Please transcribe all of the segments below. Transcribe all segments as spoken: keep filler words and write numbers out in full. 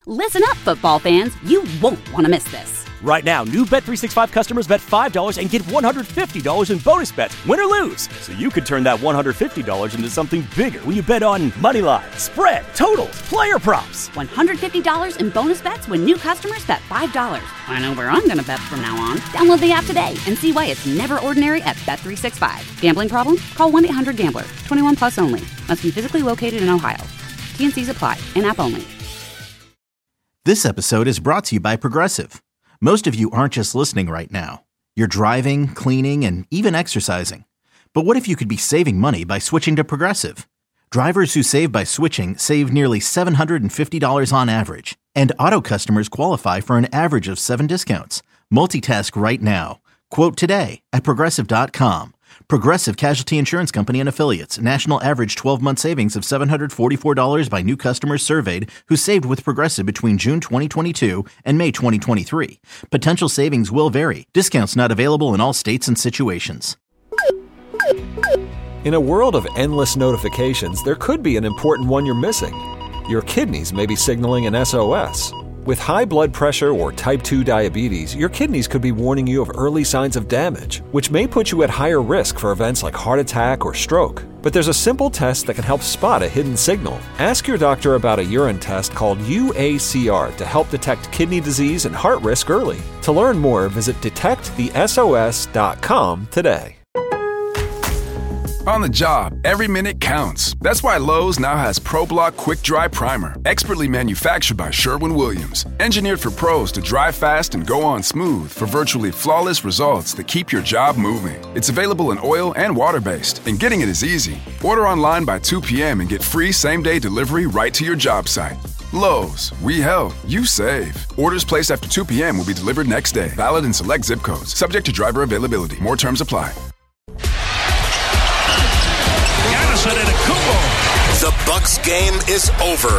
Listen up, football fans. You won't want to miss this. Right now, new Bet three sixty-five customers bet five dollars and get one hundred fifty dollars in bonus bets, win or lose. So you could turn that one hundred fifty dollars into something bigger when you bet on money line, spread, totals, player props. one hundred fifty dollars in bonus bets when new customers bet five dollars. I know where I'm going to bet from now on. Download the app today and see why it's never ordinary at Bet three sixty-five. Gambling problem? Call one eight hundred gambler. twenty-one plus only. Must be physically located in Ohio. T N Cs apply. In-app only. This episode is brought to you by Progressive. Most of you aren't just listening right now. You're driving, cleaning, and even exercising. But what if you could be saving money by switching to Progressive? Drivers who save by switching save nearly seven hundred fifty dollars on average. And auto customers qualify for an average of seven discounts. Multitask right now. Quote today at Progressive dot com. Progressive Casualty Insurance Company and Affiliates. National average twelve-month savings of seven hundred forty-four dollars by new customers surveyed who saved with Progressive between June twenty twenty-two and May twenty twenty-three. Potential savings will vary. Discounts not available in all states and situations. In a world of endless notifications, there could be an important one you're missing. Your kidneys may be signaling an S O S. With high blood pressure or type two diabetes, your kidneys could be warning you of early signs of damage, which may put you at higher risk for events like heart attack or stroke. But there's a simple test that can help spot a hidden signal. Ask your doctor about a urine test called U A C R to help detect kidney disease and heart risk early. To learn more, visit detect the S O S dot com today. On the job, every minute counts. That's why Lowe's now has ProBlock Quick Dry Primer, expertly manufactured by Sherwin-Williams. Engineered for pros to dry fast and go on smooth for virtually flawless results that keep your job moving. It's available in oil and water-based, and getting it is easy. Order online by two p.m. and get free same-day delivery right to your job site. Lowe's, we help, you save. Orders placed after two p.m. will be delivered next day. Valid in select zip codes. Subject to driver availability. More terms apply. The Bucks game is over.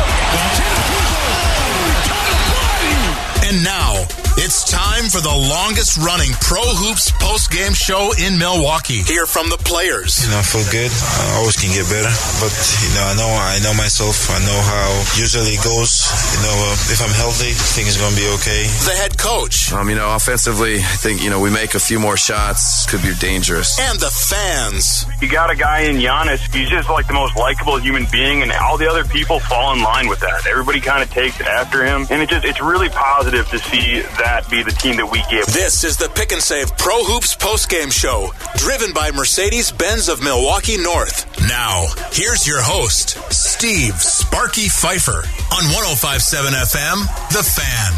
And now, it's time for the longest-running Pro Hoops post-game show in Milwaukee. Hear from the players. You know, I feel good. I always can get better. But, you know, I know I know myself. I know how usually it goes. You know, uh, if I'm healthy, I think it's going to be okay. The head coach. Um, you know, offensively, I think, you know, we make a few more shots. Could be dangerous. And the fans. You got a guy in Giannis. He's just like the most likable human being, and all the other people fall in line with that. Everybody kind of takes after him. And it just it's really positive to see that be the team that we give. This is the Pick and Save Pro Hoops postgame show, driven by Mercedes-Benz of Milwaukee North. Now, here's your host, Steve Sparky Pfeiffer, on one oh five point seven F M, The Fan.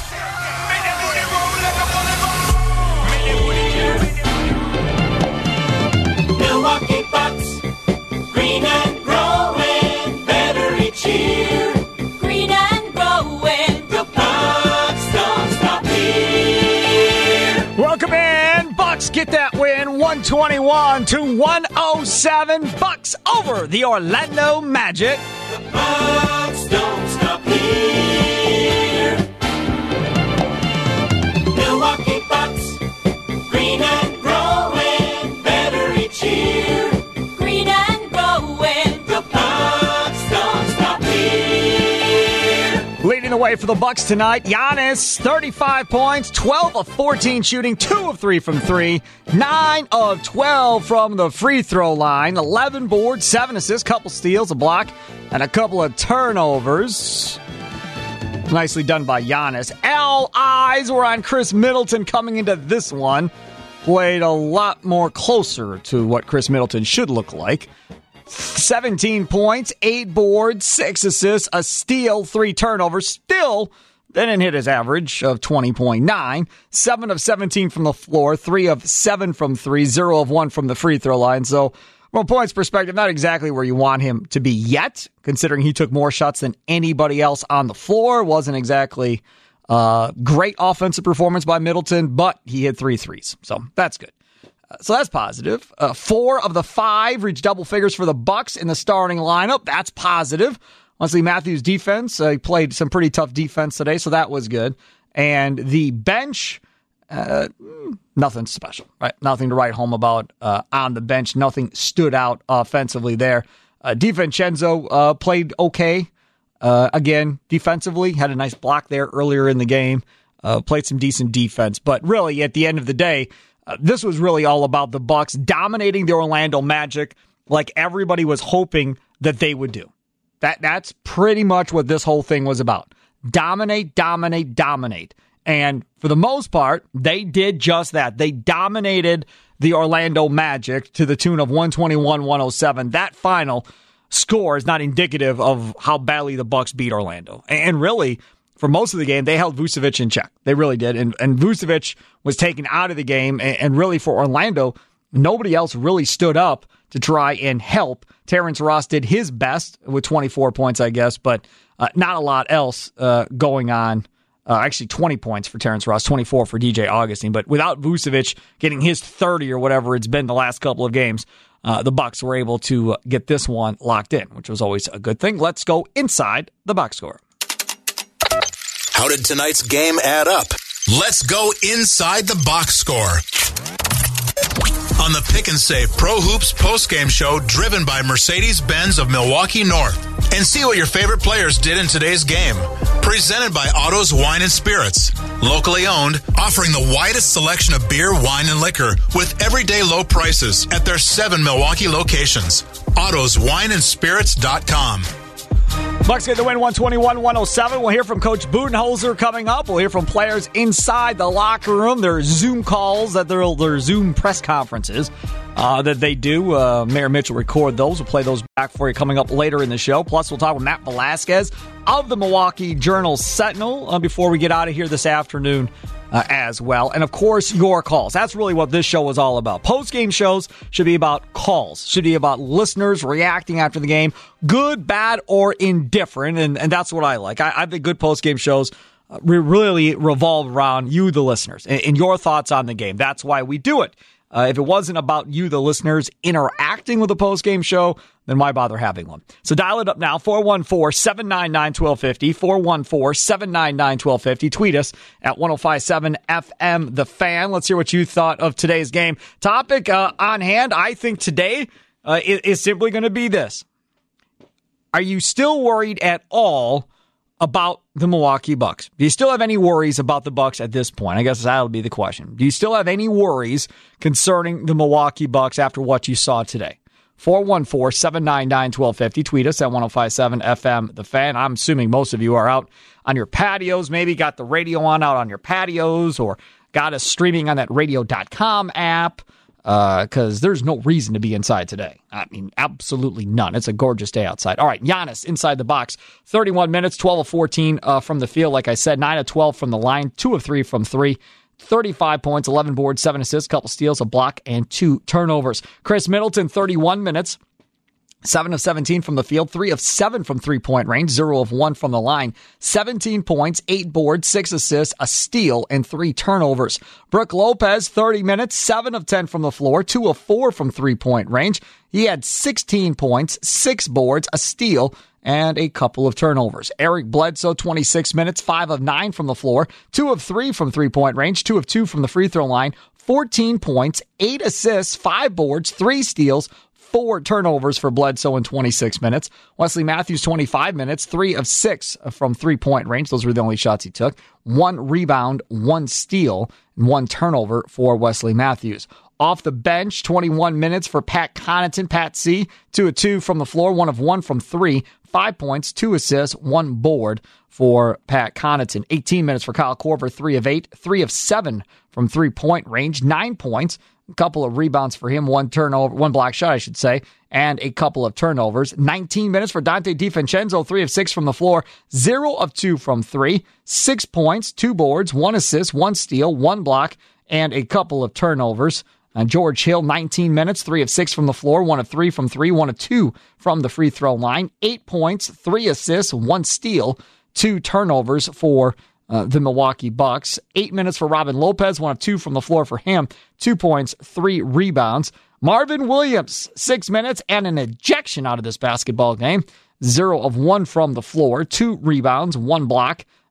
Milwaukee Bucks, green and growing, better each year. Green and growing, the Bucks don't stop here. Welcome in, Bucks get that win, one twenty-one to one oh seven. Bucks over the Orlando Magic. The Bucks don't stop here. Milwaukee Bucks, green and growing, better each year. Green and growing, the Bucks don't stop here. Leading the way for the Bucks tonight, Giannis, thirty-five points, twelve of fourteen shooting, two of three from three, nine of twelve from the free throw line, eleven boards, seven assists, couple steals, a block, and a couple of turnovers. Nicely done by Giannis. All eyes were on Chris Middleton coming into this one. Played a lot more closer to what Chris Middleton should look like. seventeen points, eight boards, six assists, a steal, three turnovers. Still didn't hit his average of twenty point nine. seven of seventeen from the floor, three of seven from three, zero of one from the free throw line. So, from a points perspective, not exactly where you want him to be yet, considering he took more shots than anybody else on the floor. Wasn't exactly uh, great offensive performance by Middleton, but he hit three threes. So, that's good. So that's positive. Uh, four of the five reached double figures for the Bucks in the starting lineup. That's positive. Honestly, Matthews' defense, uh, he played some pretty tough defense today, so that was good. And the bench, uh, nothing special, right? Nothing to write home about uh, on the bench. Nothing stood out offensively there. Uh, DiVincenzo uh, played okay. Uh, again, defensively, had a nice block there earlier in the game. Uh, played some decent defense. But really, at the end of the day, uh, this was really all about the Bucks dominating the Orlando Magic like everybody was hoping that they would do. That That's pretty much what this whole thing was about. Dominate, dominate, dominate. And for the most part, they did just that. They dominated the Orlando Magic to the tune of one twenty-one one oh seven. That final score is not indicative of how badly the Bucks beat Orlando. And really, for most of the game, they held Vucevic in check. They really did. And, and Vucevic was taken out of the game. And, and really, for Orlando, nobody else really stood up to try and help. Terrence Ross did his best with twenty-four points, I guess, but uh, not a lot else uh, going on. Uh, actually, twenty points for Terrence Ross, twenty-four for D J Augustine. But without Vucevic getting his thirty or whatever it's been the last couple of games, uh, the Bucks were able to get this one locked in, which was always a good thing. Let's go inside the box score. How did tonight's game add up? Let's go inside the box score. On the Pick and Save Pro Hoops postgame show driven by Mercedes-Benz of Milwaukee North. And see what your favorite players did in today's game. Presented by Otto's Wine and Spirits. Locally owned, offering the widest selection of beer, wine, and liquor with everyday low prices at their seven Milwaukee locations. Otto's Wine and Spirits dot com. Bucks get the win one twenty-one one oh seven. We'll hear from Coach Budenholzer coming up. We'll hear from players inside the locker room. Their Zoom calls, that their, their Zoom press conferences uh, that they do. Uh, Mayor Mitch will record those. We'll play those back for you coming up later in the show. Plus, we'll talk with Matt Velasquez of the Milwaukee Journal-Sentinel uh, before we get out of here this afternoon. Uh, as well. And, of course, your calls. That's really what this show was all about. Post-game shows should be about calls, should be about listeners reacting after the game, good, bad, or indifferent, and, and that's what I like. I, I think good post-game shows uh, really revolve around you, the listeners, and, and your thoughts on the game. That's why we do it. Uh, if it wasn't about you, the listeners, interacting with a post-game show, then why bother having one? So dial it up now, four one four, seven nine nine, one two five zero, four one four, seven nine nine, one two five zero. Tweet us at ten fifty-seven F M The Fan. Let's hear what you thought of today's game. Topic uh, on hand, I think today uh, is, is simply going to be this. Are you still worried at all about the Milwaukee Bucks? Do you still have any worries about the Bucks at this point? I guess that'll be the question. Do you still have any worries concerning the Milwaukee Bucks after what you saw today? four one four, seven nine nine, one two five zero. Tweet us at ten fifty-seven F M The Fan. I'm assuming most of you are out on your patios, maybe got the radio on out on your patios, or got us streaming on that radio dot com app, because uh, there's no reason to be inside today. I mean, absolutely none. It's a gorgeous day outside. All right, Giannis inside the box. thirty-one minutes, twelve of fourteen uh, from the field. Like I said, nine of twelve from the line, two of three from three. thirty-five points, eleven boards, seven assists, couple steals, a block, and two turnovers. Chris Middleton, thirty-one minutes, seven of seventeen from the field, three of seven from three-point range, zero of one from the line, seventeen points, eight boards, six assists, a steal, and three turnovers. Brook Lopez, thirty minutes, seven of ten from the floor, two of four from three-point range. He had sixteen points, six boards, a steal, and a couple of turnovers. Eric Bledsoe, twenty-six minutes, five of nine from the floor, two of three from three-point range, two of two from the free throw line, fourteen points, eight assists, five boards, three steals, four turnovers for Bledsoe in twenty-six minutes. Wesley Matthews, twenty-five minutes, three of six from three-point range. Those were the only shots he took. One rebound, one steal, and one turnover for Wesley Matthews. Off the bench, twenty-one minutes for Pat Connaughton. Pat C, two of two from the floor, one of one from three, five points, two assists, one board for Pat Connaughton. eighteen minutes for Kyle Korver, three of eight, three of seven from three-point range, nine points, a couple of rebounds for him, one turnover, one block shot, I should say, and a couple of turnovers. nineteen minutes for Dante DiVincenzo, three of six from the floor, zero of two from three, six points, two boards, one assist, one steal, one block, and a couple of turnovers. Uh, George Hill, nineteen minutes, three of six from the floor, one of three from three, one of two from the free throw line, eight points, three assists, one steal, two turnovers for uh, the Milwaukee Bucks. Eight minutes for Robin Lopez, one of two from the floor for him, two points, three rebounds. Marvin Williams, six minutes and an ejection out of this basketball game. Zero of one from the floor, two rebounds, one block,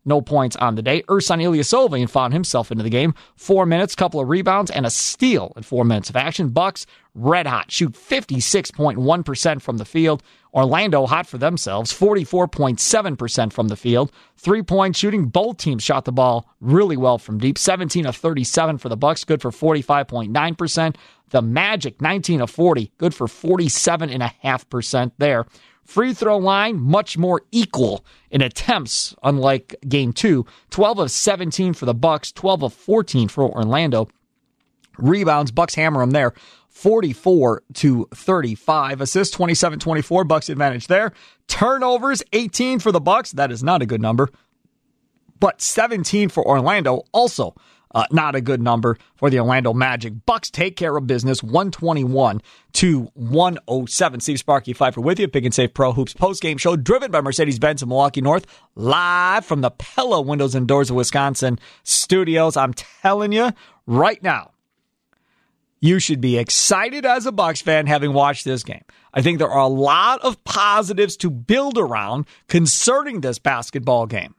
no points on the day. Ersan Ilyasova found himself into the game. Four minutes, couple of rebounds, and a steal in four minutes of action. Bucks, red hot, shoot fifty-six point one percent from the field. Orlando, hot for themselves, forty-four point seven percent from the field. Three-point shooting, both teams shot the ball really well from deep. seventeen of thirty-seven for the Bucks, good for forty-five point nine percent. The Magic, nineteen of forty, good for forty-seven point five percent there. Free throw line, much more equal in attempts, unlike game two. twelve of seventeen for the Bucks, twelve of fourteen for Orlando. Rebounds, Bucks hammer them there, forty-four to thirty-five. Assists, twenty-seven twenty-four, Bucks advantage there. Turnovers, eighteen for the Bucks. That is not a good number. But seventeen for Orlando, also Uh, not a good number for the Orlando Magic. Bucks take care of business, one twenty-one to one oh seven. Steve Sparky Pfeiffer with you. Pick and Save Pro Hoops postgame show driven by Mercedes-Benz of Milwaukee North, live from the Pella Windows and Doors of Wisconsin studios. I'm telling you right now, you should be excited as a Bucks fan having watched this game. I think there are a lot of positives to build around concerning this basketball game.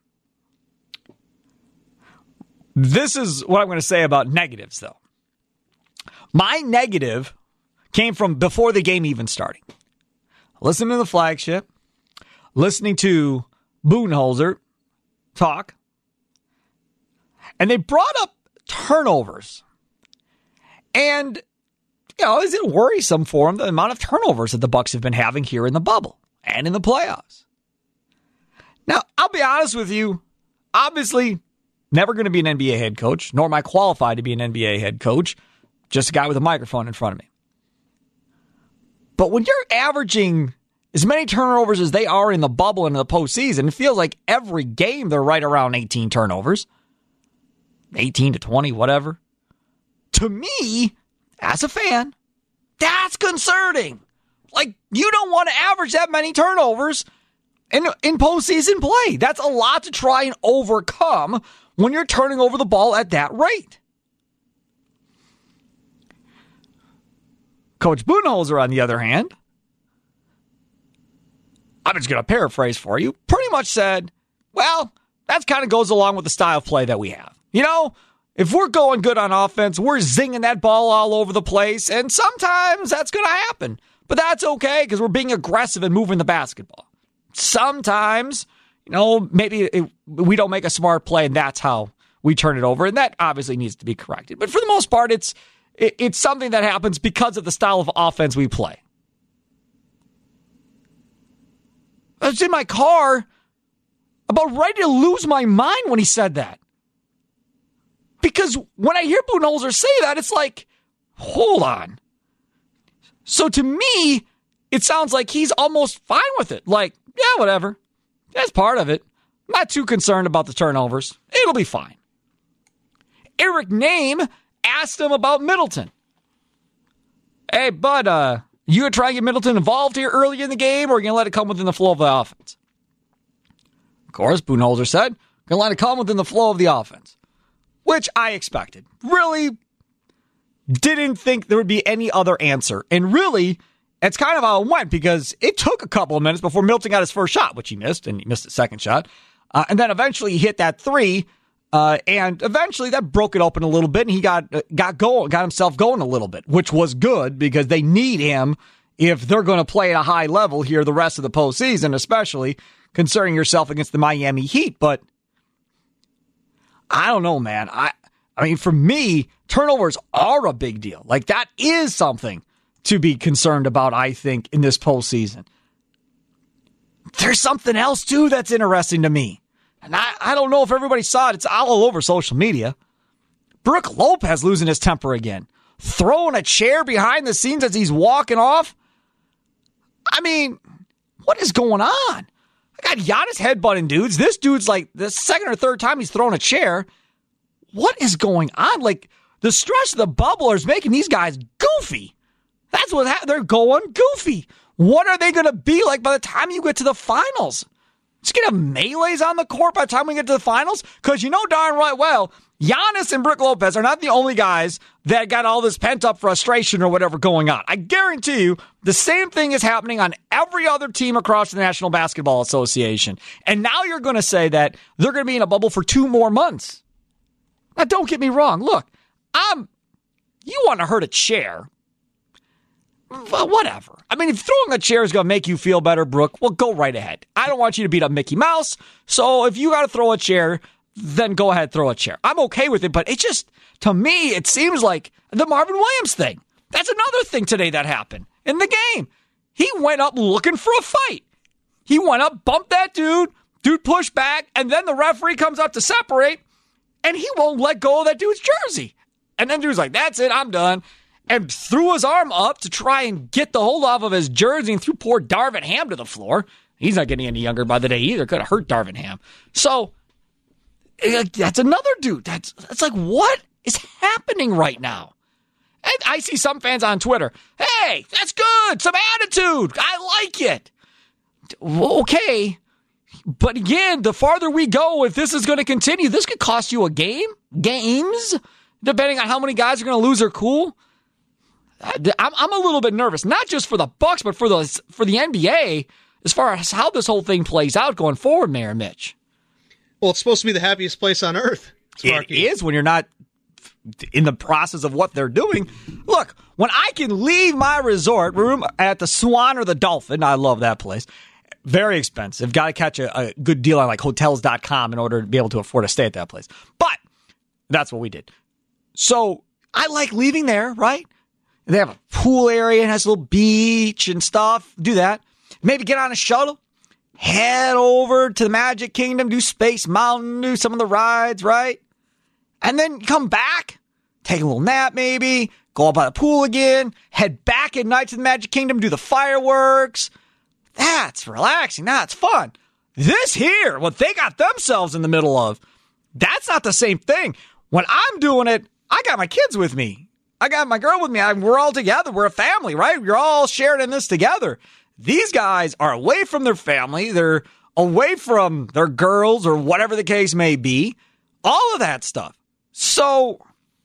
This is what I'm going to say about negatives, though. My negative came from before the game even starting. Listening to the flagship, listening to Budenholzer talk, and they brought up turnovers. And, you know, is it worrisome for them, the amount of turnovers that the Bucks have been having here in the bubble and in the playoffs? Now, I'll be honest with you, obviously, never going to be an N B A head coach, nor am I qualified to be an N B A head coach. Just a guy with a microphone in front of me. But when you're averaging as many turnovers as they are in the bubble and in the postseason, it feels like every game they're right around eighteen turnovers. eighteen to twenty, whatever. To me, as a fan, that's concerning. Like, you don't want to average that many turnovers in, in postseason play. That's a lot to try and overcome when you're turning over the ball at that rate. Coach Budenholzer, on the other hand, I'm just going to paraphrase for you, pretty much said, well, that kind of goes along with the style of play that we have. You know, if we're going good on offense, we're zinging that ball all over the place, and sometimes that's going to happen. But that's okay, because we're being aggressive and moving the basketball. Sometimes, you know, maybe it, we don't make a smart play, and that's how we turn it over, and that obviously needs to be corrected. But for the most part, it's it, it's something that happens because of the style of offense we play. I was in my car about ready to lose my mind when he said that. Because when I hear Budenholzer say that, it's like, hold on. So to me, it sounds like he's almost fine with it. Like, yeah, whatever. That's part of it. I'm not too concerned about the turnovers. It'll be fine. Eric Name asked him about Middleton. Hey, bud, uh, you going to try and get Middleton involved here early in the game, or are you going to let it come within the flow of the offense? Of course, Budenholzer said, going to let it come within the flow of the offense, which I expected. Really didn't think there would be any other answer. And really, it's kind of how it went, because it took a couple of minutes before Middleton got his first shot, which he missed, and he missed his second shot. Uh, and then eventually he hit that three, uh, and eventually that broke it open a little bit, and he got uh, got going, got himself going a little bit, which was good, because they need him if they're going to play at a high level here the rest of the postseason, especially concerning yourself against the Miami Heat. But I don't know, man. I, I mean, for me, turnovers are a big deal. Like, that is something to be concerned about, I think, in this postseason. There's something else, too, that's interesting to me. And I, I don't know if everybody saw it. It's all over social media. Brook Lopez losing his temper again. Throwing a chair behind the scenes as he's walking off. I mean, what is going on? I got Giannis headbutting dudes. This dude's like the second or third time he's thrown a chair. What is going on? Like, the stress of the bubble is making these guys goofy. That's what ha- they're going goofy. What are they going to be like by the time you get to the finals? Just gonna have melees on the court by the time we get to the finals? Because you know darn right well, Giannis and Brook Lopez are not the only guys that got all this pent-up frustration or whatever going on. I guarantee you the same thing is happening on every other team across the National Basketball Association. And now you're going to say that they're going to be in a bubble for two more months. Now, don't get me wrong. Look, I'm. You want to hurt a chair. Well, whatever. I mean, if throwing a chair is going to make you feel better, Brooke, well, go right ahead. I don't want you to beat up Mickey Mouse. So if you got to throw a chair, then go ahead, throw a chair. I'm okay with it, but it just, to me, it seems like the Marvin Williams thing. That's another thing today that happened in the game. He went up looking for a fight. He went up, bumped that dude, dude pushed back, and then the referee comes up to separate, and he won't let go of that dude's jersey. And then dude's like, that's it, I'm done. And threw his arm up to try and get the hold off of his jersey and threw poor Darvin Ham to the floor. He's not getting any younger by the day either. Could have hurt Darvin Ham. So, that's another dude. That's, that's like, what is happening right now? And I see some fans on Twitter. Hey, that's good. Some attitude. I like it. Okay. But again, the farther we go, if this is going to continue, this could cost you a game, games, depending on how many guys are going to lose their cool. I'm, I'm a little bit nervous, not just for the Bucks, but for the for the N B A, as far as how this whole thing plays out going forward, Mayor Mitch. Well, it's supposed to be the happiest place on earth, Sparky. It is when you're not in the process of what they're doing. Look, when I can leave my resort room at the Swan or the Dolphin, I love that place. Very expensive. Got to catch a, a good deal on like hotels dot com in order to be able to afford to stay at that place. But that's what we did. So I like leaving there, right? They have a pool area and has a little beach and stuff. Do that. Maybe get on a shuttle. Head over to the Magic Kingdom. Do Space Mountain. Do some of the rides, right? And then come back. Take a little nap maybe. Go up by the pool again. Head back at night to the Magic Kingdom. Do the fireworks. That's relaxing. That's fun. This here, what they got themselves in the middle of, that's not the same thing. When I'm doing it, I got my kids with me. I got my girl with me. I, we're all together. We're a family, right? We're all sharing in this together. These guys are away from their family. They're away from their girls or whatever the case may be. All of that stuff. So,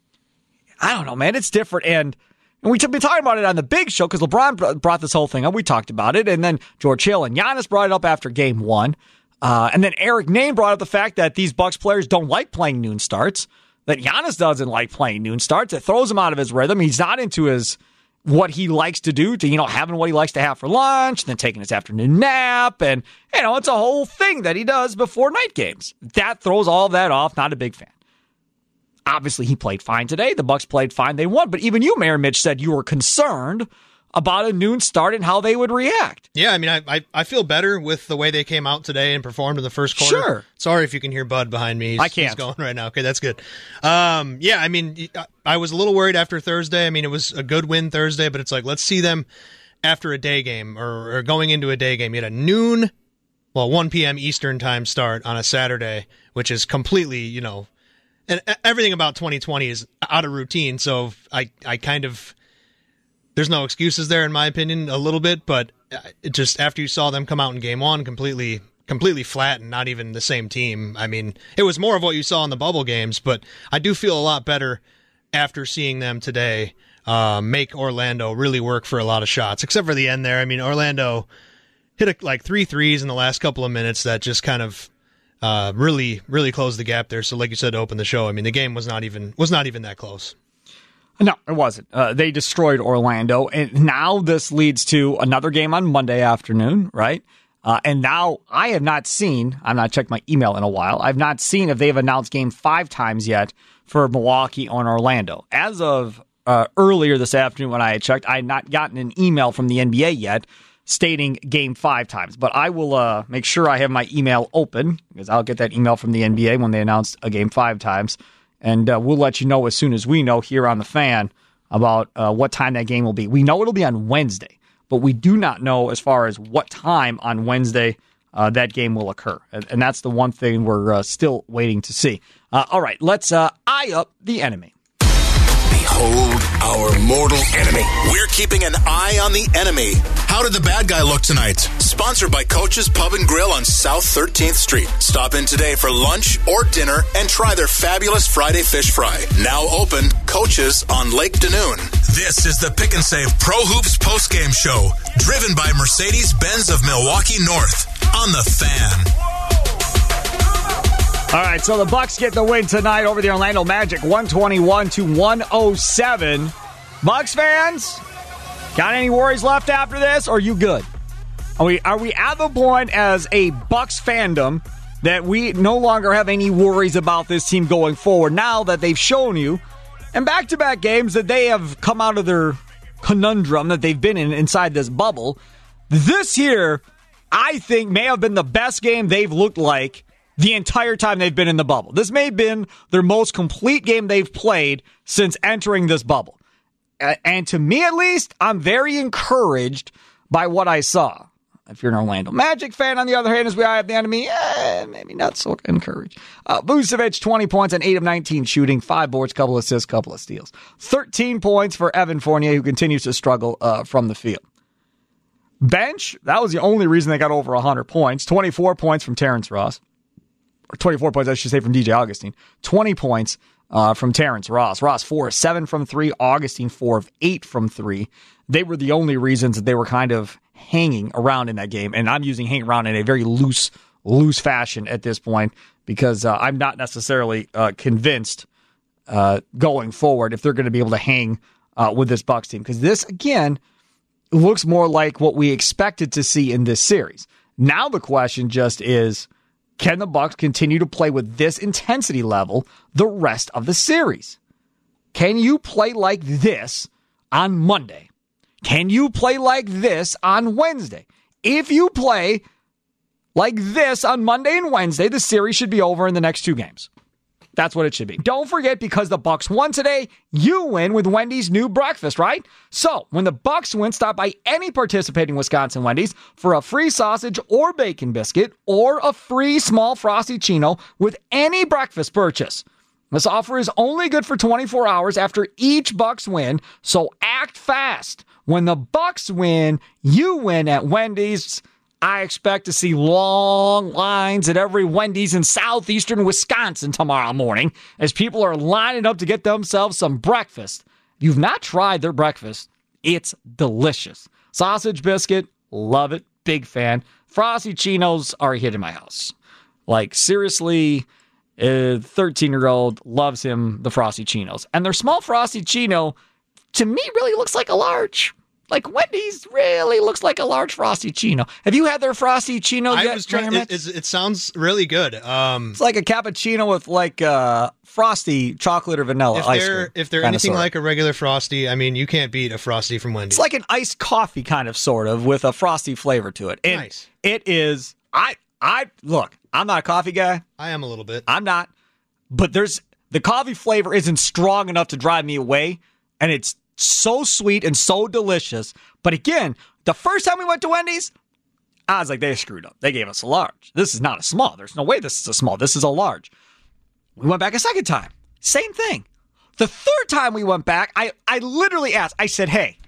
I don't know, man. It's different. And, and we've been talking about it on the big show because LeBron brought this whole thing up. We talked about it. And then George Hill and Giannis brought it up after game one. Uh, and then Eric Name brought up the fact that these Bucks players don't like playing noon starts. That Giannis doesn't like playing noon starts. It throws him out of his rhythm. He's not into his what he likes to do, to, you know, having what he likes to have for lunch, and then taking his afternoon nap. And, you know, it's a whole thing that he does before night games. That throws all of that off. Not a big fan. Obviously, he played fine today. The Bucks played fine. They won. But even you, Mayor Mitch, said you were concerned about a noon start and how they would react. Yeah, I mean, I, I I feel better with the way they came out today and performed in the first quarter. Sure. Sorry if you can hear Bud behind me. He's, I can't. He's going right now. Okay, that's good. Um, yeah, I mean, I was a little worried after Thursday. I mean, it was a good win Thursday, but it's like, let's see them after a day game or, or going into a day game. You had a noon, well, one p.m. Eastern time start on a Saturday, which is completely, you know, and everything about twenty twenty is out of routine. So I, I kind of... There's no excuses there, in my opinion, a little bit, but it just after you saw them come out in game one, completely, completely flat and not even the same team. I mean, it was more of what you saw in the bubble games, but I do feel a lot better after seeing them today uh, make Orlando really work for a lot of shots, except for the end there. I mean, Orlando hit a, like three threes in the last couple of minutes that just kind of uh, really, really closed the gap there. So, like you said, to open the show, I mean, the game was not even was not even that close. No, it wasn't. Uh, they destroyed Orlando, and now this leads to another game on Monday afternoon, right? Uh, and now I have not seen, I've not checked my email in a while, I've not seen if they've announced game five times yet for Milwaukee on Orlando. As of uh, earlier this afternoon when I had checked, I had not gotten an email from the N B A yet stating game five times. But I will uh, make sure I have my email open, because I'll get that email from the N B A when they announce a game five times. And uh, we'll let you know as soon as we know here on The Fan about uh, what time that game will be. We know it'll be on Wednesday, but we do not know as far as what time on Wednesday uh, that game will occur. And, and that's the one thing we're uh, still waiting to see. Uh, all right, let's uh, eye up the enemy. Behold our mortal enemy. We're keeping an eye on the enemy. How did the bad guy look tonight? Sponsored by Coach's Pub and Grill on South thirteenth Street. Stop in today for lunch or dinner and try their fabulous Friday fish fry. Now open, Coach's on Lake Danoon. This is the Pick and Save Pro Hoops postgame show, driven by Mercedes-Benz of Milwaukee North on The Fan. All right, so the Bucks get the win tonight over the Orlando Magic, one twenty-one to one oh seven. Bucks fans, got any worries left after this, or are you good? Are we are we at the point as a Bucks fandom that we no longer have any worries about this team going forward now that they've shown you in back-to-back games that they have come out of their conundrum that they've been in inside this bubble? This here, I think, may have been the best game they've looked like the entire time they've been in the bubble. This may have been their most complete game they've played since entering this bubble. And to me, at least, I'm very encouraged by what I saw. If you're an Orlando Magic fan, on the other hand, as we are at the end of me, eh, maybe not so encouraged. Uh, Vucevic, twenty points on eight of nineteen shooting, five boards, couple assists, couple of steals. thirteen points for Evan Fournier, who continues to struggle uh, from the field. Bench, that was the only reason they got over one hundred points. twenty-four points from Terrence Ross. Or twenty-four points, I should say, from D J Augustine. twenty points uh, from Terrence Ross. Ross, four of seven from three. Augustine, four of eight from three. They were the only reasons that they were kind of hanging around in that game. And I'm using hang around in a very loose, loose fashion at this point because uh, I'm not necessarily uh, convinced uh, going forward if they're going to be able to hang uh, with this Bucks team. Because this, again, looks more like what we expected to see in this series. Now the question just is, can the Bucks continue to play with this intensity level the rest of the series? Can you play like this on Monday? Can you play like this on Wednesday? If you play like this on Monday and Wednesday, the series should be over in the next two games. That's what it should be. Don't forget, because the Bucks won today, you win with Wendy's new breakfast, right? So, when the Bucks win, stop by any participating Wisconsin Wendy's for a free sausage or bacon biscuit or a free small Frosty Chino with any breakfast purchase. This offer is only good for twenty-four hours after each Bucks win, so act fast. When the Bucks win, you win at Wendy's. I expect to see long lines at every Wendy's in southeastern Wisconsin tomorrow morning as people are lining up to get themselves some breakfast. If you've not tried their breakfast, it's delicious. Sausage biscuit, love it, big fan. Frosty Chinos are a hit in my house. Like, seriously, a thirteen-year-old loves him, the Frosty Chinos. And their small Frosty Chino, to me, really looks like a large. Like, Wendy's really looks like a large Frosty Chino. Have you had their Frosty Chino I yet? was trying. It, it, it sounds really good. Um, it's like a cappuccino with like uh, frosty chocolate or vanilla if ice they're cream. if they're kinda, anything sorta. like a regular Frosty, I mean, you can't beat a Frosty from Wendy's. It's like an iced coffee kind of, sort of, with a frosty flavor to it. And nice. It is. I I look. I'm not a coffee guy. I am a little bit. I'm not. But there's the coffee flavor isn't strong enough to drive me away, and it's so sweet and so delicious. But again, the first time we went to Wendy's, I was like, they screwed up. They gave us a large. This is not a small. There's no way this is a small. This is a large. We went back a second time. Same thing. The third time we went back, I, I literally asked, I said, hey,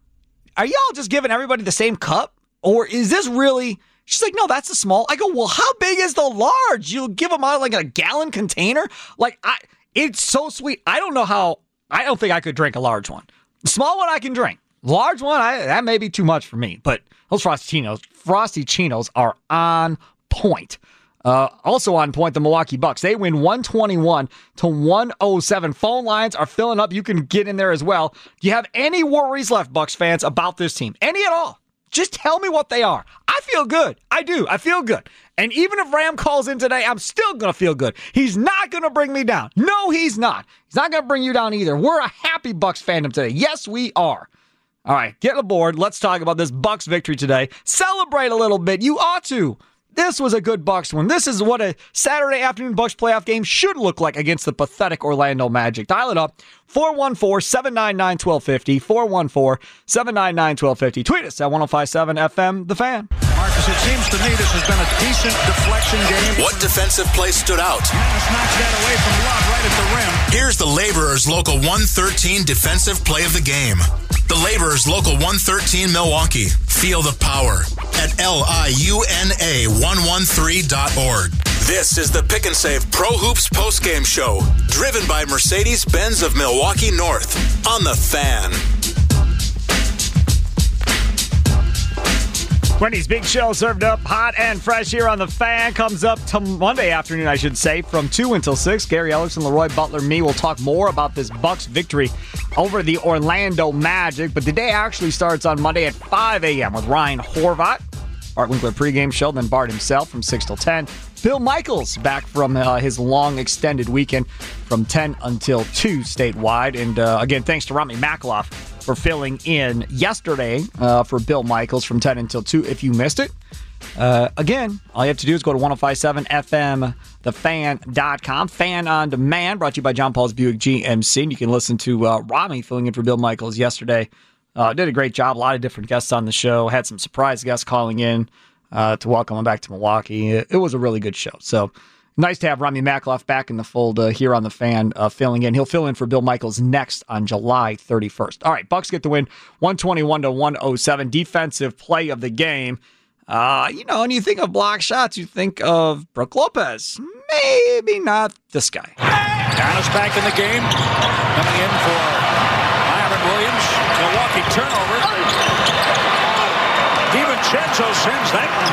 are y'all just giving everybody the same cup? Or is this really... She's like, no, that's a small. I go, well, how big is the large? You'll give them out like a gallon container? Like, I, it's so sweet. I don't know how... I don't think I could drink a large one. The small one I can drink. Large one, I, that may be too much for me. But those Frosty Chinos, Frosty Chinos are on point. Uh, also on point, the Milwaukee Bucks. They win one twenty-one to one oh seven. Phone lines are filling up. You can get in there as well. Do you have any worries left, Bucks fans, about this team? Any at all? Just tell me what they are. I feel good. I do. I feel good. And even if Ram calls in today, I'm still going to feel good. He's not going to bring me down. No, he's not. He's not going to bring you down either. We're a happy Bucks fandom today. Yes, we are. All right, get aboard. Let's talk about this Bucks victory today. Celebrate a little bit. You ought to. This was a good Bucks win. This is what a Saturday afternoon Bucks playoff game should look like against the pathetic Orlando Magic. Dial it up. four one four, seven nine nine, one two five zero. four one four, seven nine nine, one two five zero. Tweet us at ten fifty-seven F M, The Fan. Marcus, it seems to me this has been a decent deflection game. What defensive play stood out? Giannis knocks that away from Love right at the rim. Here's the Laborers Local one thirteen defensive play of the game. The Laborers Local one thirteen Milwaukee. Feel the power at liuna one thirteen dot org. This is the Pick and Save Pro Hoops postgame show, driven by Mercedes-Benz of Milwaukee North on The Fan. Wendy's Big Show served up hot and fresh here on The Fan. Comes up to Monday afternoon, I should say, from two until six. Gary Ellerson, Leroy Butler, me will talk more about this Bucks victory over the Orlando Magic. But the day actually starts on Monday at five a.m. with Ryan Horvat, Art Winkler pregame show, then Bart himself from six till ten. Bill Michaels back from uh, his long extended weekend from ten until two statewide. And uh, again, thanks to Rami Makloff for filling in yesterday uh, for Bill Michaels from ten until two if you missed it. Uh, again, all you have to do is go to ten fifty-seven F M, the fan dot com. Fan on Demand, brought to you by John Paul's Buick G M C. And you can listen to uh, Rami filling in for Bill Michaels yesterday. Uh, did a great job. A lot of different guests on the show. Had some surprise guests calling in uh, to welcome him back to Milwaukee. It, it was a really good show. So nice to have Rami Makloff back in the fold uh, here on The Fan, uh, filling in. He'll fill in for Bill Michaels next on July thirty-first. All right, Bucks get the win, one twenty-one to one oh seven. Defensive play of the game. Uh, you know, when you think of block shots, you think of Brook Lopez. Maybe not this guy. Giannis back in the game, coming in for Myron Williams. Milwaukee turnover. DiVincenzo sends that one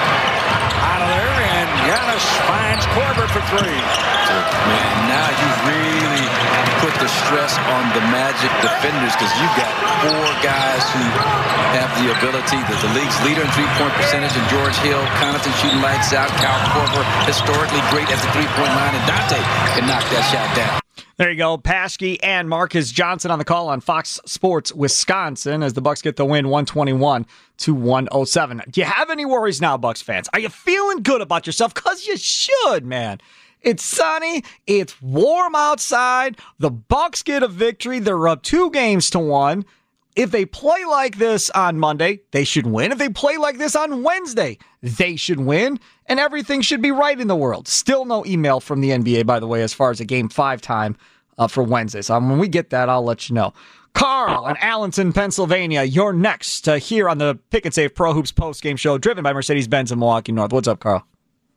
out of there, and Giannis finds Korver for three. Man, now you've really put the stress on the Magic defenders because you've got four guys who have the ability, that the league's leader in three-point percentage, and George Hill, Connaughton shooting lights out, Kyle Korver, historically great at the three-point line, and Dante can knock that shot down. There you go. Paschke and Marcus Johnson on the call on Fox Sports Wisconsin as the Bucks get the win one twenty-one to one oh seven. Do you have any worries now, Bucks fans? Are you feeling good about yourself? Because you should, man. It's sunny. It's warm outside. The Bucks get a victory. They're up two games to one. If they play like this on Monday, they should win. If they play like this on Wednesday, they should win. And everything should be right in the world. Still no email from the N B A, by the way, as far as a game five time uh, for Wednesday. So um, when we get that, I'll let you know. Carl in Allenton, Pennsylvania, you're next uh, here on the Pick and Save Pro Hoops postgame show, driven by Mercedes-Benz in Milwaukee North. What's up, Carl?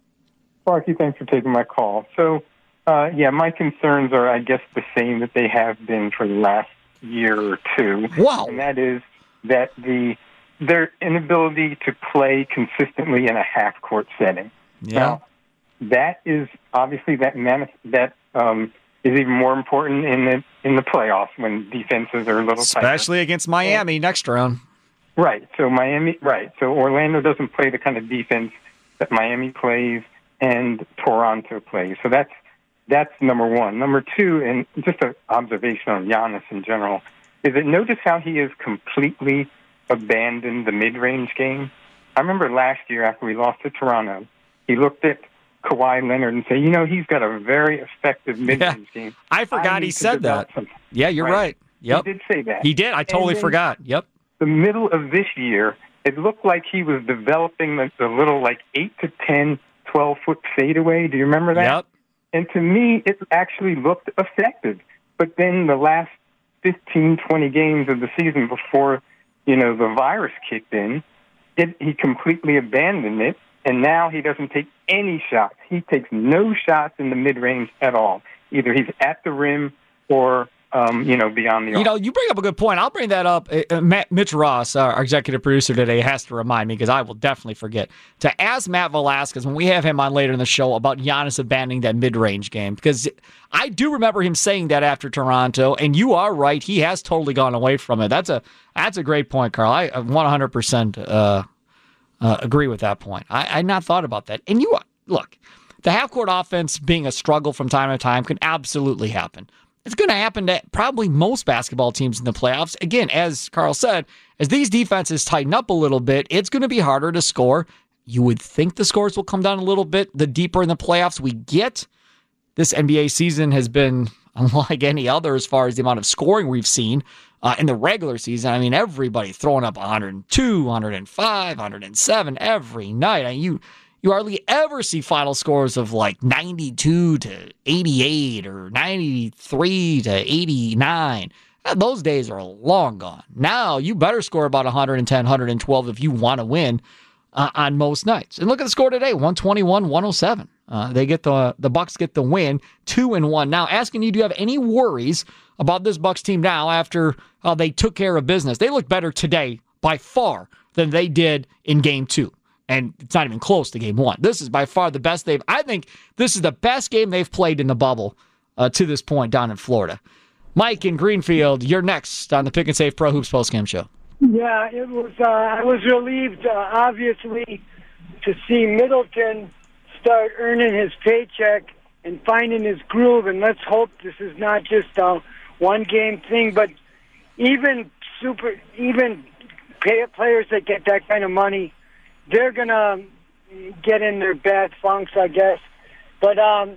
Sparky, thanks for taking my call. So, uh, yeah, my concerns are, I guess, the same that they have been for the last year or two. Wow. And that is that the their inability to play consistently in a half-court setting. Yeah. Now, that is obviously that manif- that um, is even more important in the in the playoffs when defenses are a little especially tighter. Against Miami and, next round. Right. So Miami. Right. So Orlando doesn't play the kind of defense that Miami plays and Toronto plays. So that's that's number one. Number two, and just an observation on Giannis in general, is that notice how he has completely abandoned the mid-range game. I remember last year after we lost to Toronto, he looked at Kawhi Leonard and said, you know, he's got a very effective mid-range yeah. game. I forgot I he said that. Something. Yeah, you're right. right. Yep. He did say that. He did. I totally forgot. Yep. The middle of this year, it looked like he was developing the, the little like eight to ten, twelve-foot fadeaway. Do you remember that? Yep. And to me, it actually looked effective. But then the last fifteen, twenty games of the season before, you know, the virus kicked in, it, he completely abandoned it, and now he doesn't take any shots. He takes no shots in the mid-range at all. Either he's at the rim or, um, you know, beyond the arc. You know, you bring up a good point. I'll bring that up. Uh, Matt, Mitch Ross, our, our executive producer today, has to remind me, because I will definitely forget, to ask Matt Velasquez when we have him on later in the show about Giannis abandoning that mid-range game, because I do remember him saying that after Toronto, and you are right. He has totally gone away from it. That's a that's a great point, Carl. I one hundred percent uh, uh, agree with that point. I had not thought about that. And you look, the half-court offense being a struggle from time to time can absolutely happen. It's going to happen to probably most basketball teams in the playoffs. Again, as Carl said, as these defenses tighten up a little bit, it's going to be harder to score. You would think the scores will come down a little bit the deeper in the playoffs we get. This N B A season has been unlike any other as far as the amount of scoring we've seen uh, in the regular season. I mean, everybody throwing up one oh two, one oh five, one oh seven every night. I mean, you you hardly ever see final scores of like ninety-two to eighty-eight or ninety-three to eighty-nine. those days are long gone. Now you better score about one ten, one twelve if you want to win uh, on most nights. And look at the score today, one twenty-one, one oh seven. Uh, they get the the Bucks get the win, two and one. Now, asking you, do you have any worries about this Bucks team now after uh, they took care of business? They look better today by far than they did in game two. And it's not even close to game one. This is by far the best they've, I think this is the best game they've played in the bubble uh, to this point down in Florida. Mike in Greenfield, you're next on the Pick and Save Pro Hoops postgame show. Yeah, it was. Uh, I was relieved, uh, obviously, to see Middleton start earning his paycheck and finding his groove. And let's hope this is not just a one-game thing, but even super, even pay players that get that kind of money, they're gonna get in their bad funks, I guess. But um,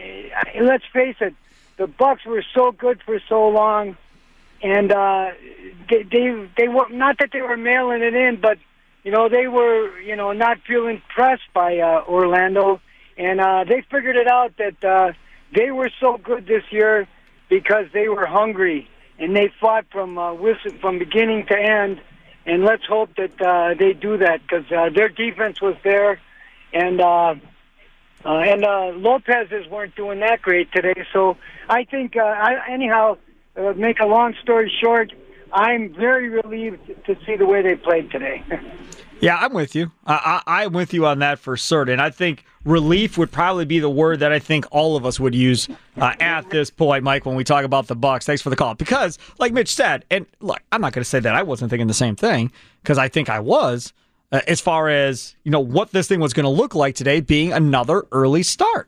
let's face it, the Bucks were so good for so long, and uh, they, they they were not that they were mailing it in, but you know they were you know not feeling pressed by uh, Orlando, and uh, they figured it out that uh, they were so good this year because they were hungry and they fought from uh, from beginning to end. And let's hope that uh, they do that because uh, their defense was there, and uh, uh, and uh, Lopez's weren't doing that great today. So I think, uh, I, anyhow, uh, make a long story short, I'm very relieved to see the way they played today. Yeah, I'm with you. I, I, I'm with you on that for certain. I think relief would probably be the word that I think all of us would use uh, at this point, Mike, when we talk about the Bucks. Thanks for the call. Because, like Mitch said, and look, I'm not going to say that I wasn't thinking the same thing, because I think I was, uh, as far as, you know, what this thing was going to look like today being another early start.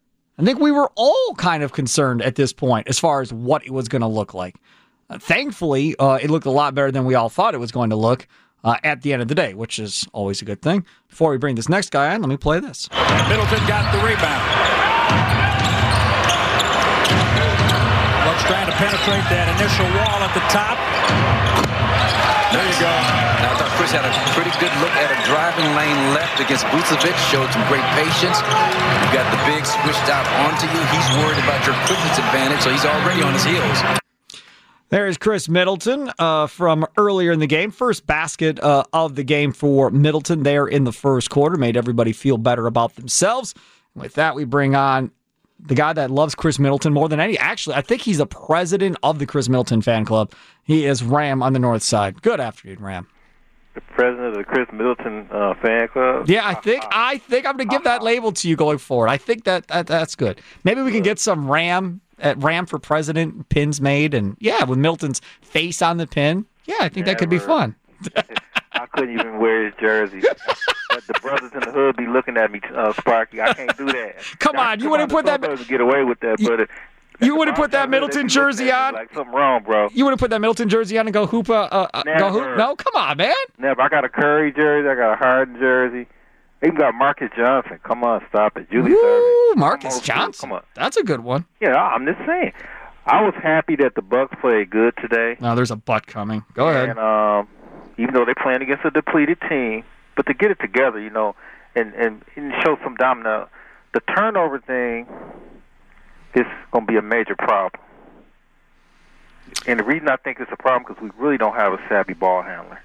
I think we were all kind of concerned at this point as far as what it was going to look like. Uh, thankfully, uh, it looked a lot better than we all thought it was going to look. Uh, at the end of the day, which is always a good thing. Before we bring this next guy on, let me play this. Middleton got the rebound. Bucks trying to penetrate that initial wall at the top. There you go. Now, I thought Chris had a pretty good look at a driving lane left against Vucevic. Showed some great patience. You got the big switched out onto you. He's worried about your quickness advantage, so he's already on his heels. There is Chris Middleton uh, from earlier in the game. First basket uh, of the game for Middleton there in the first quarter. Made everybody feel better about themselves. With that, we bring on the guy that loves Chris Middleton more than any. Actually, I think he's the president of the Chris Middleton fan club. He is Ram on the north side. Good afternoon, Ram. The president of the Chris Middleton uh, fan club? Yeah, I think I think I'm going to give that label to you going forward. I think that, that that's good. Maybe we can get some Ram at Ram for President pins made, and yeah, with Milton's face on the pin. Yeah, I think Never. that could be fun. I couldn't even wear his jersey. But the brothers in the hood be looking at me, uh, Sparky. I can't do that. Come on, I, you wouldn't put that. Get away with that, but. You would have put that Middleton jersey on? Like something wrong, bro. You would have put that Middleton jersey on and go hoop? Uh, uh, go hoop? No, come on, man. Never. I got a Curry jersey. I got a Harden jersey. Even got Marcus Johnson. Come on, stop it. Julius Ooh, Marcus Johnson. Come on. That's a good one. Yeah, I'm just saying. I was happy that the Bucks played good today. Now there's a butt coming. Go ahead. And um, even though they're playing against a depleted team, but to get it together, you know, and, and, and show some dominance. The turnover thing is going to be a major problem. And the reason I think it's a problem because we really don't have a savvy ball handler.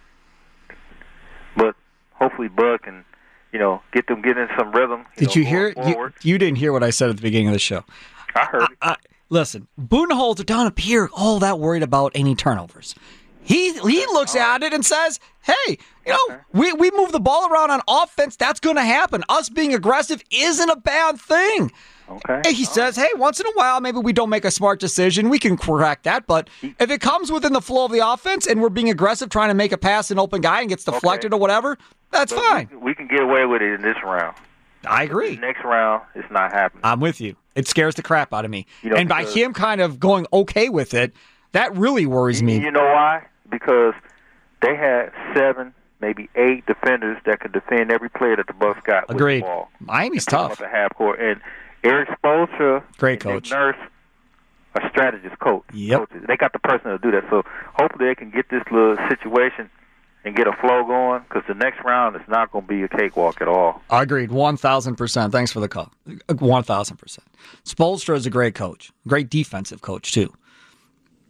But hopefully Bud can, you know, get them getting some rhythm. You Did know, you hear? You, you didn't hear what I said at the beginning of the show. I heard it. I, I, listen, Budenholzer don't appear all that worried about any turnovers. He he looks at it and says, hey, you know, we, we move the ball around on offense. That's going to happen. Us being aggressive isn't a bad thing. Okay. And he says, hey, once in a while, maybe we don't make a smart decision. We can correct that. But if it comes within the flow of the offense and we're being aggressive, trying to make a pass an open guy and gets deflected okay. or whatever, that's but fine. We, we can get away with it in this round. I agree. The next round, it's not happening. I'm with you. It scares the crap out of me. You know, and by him kind of going okay with it, that really worries me. You know why? Because they had seven, maybe eight defenders that could defend every player that the Bucks got with Agreed. the ball. Miami's tough. The half court. And Eric Spoelstra, great coach. Nick Nurse, a strategist coach. Yep. Coaches. They got the person to do that. So hopefully they can get this little situation and get a flow going because the next round is not going to be a cakewalk at all. Agreed. one thousand percent. Thanks for the call. one thousand percent. Spoelstra is a great coach. Great defensive coach, too.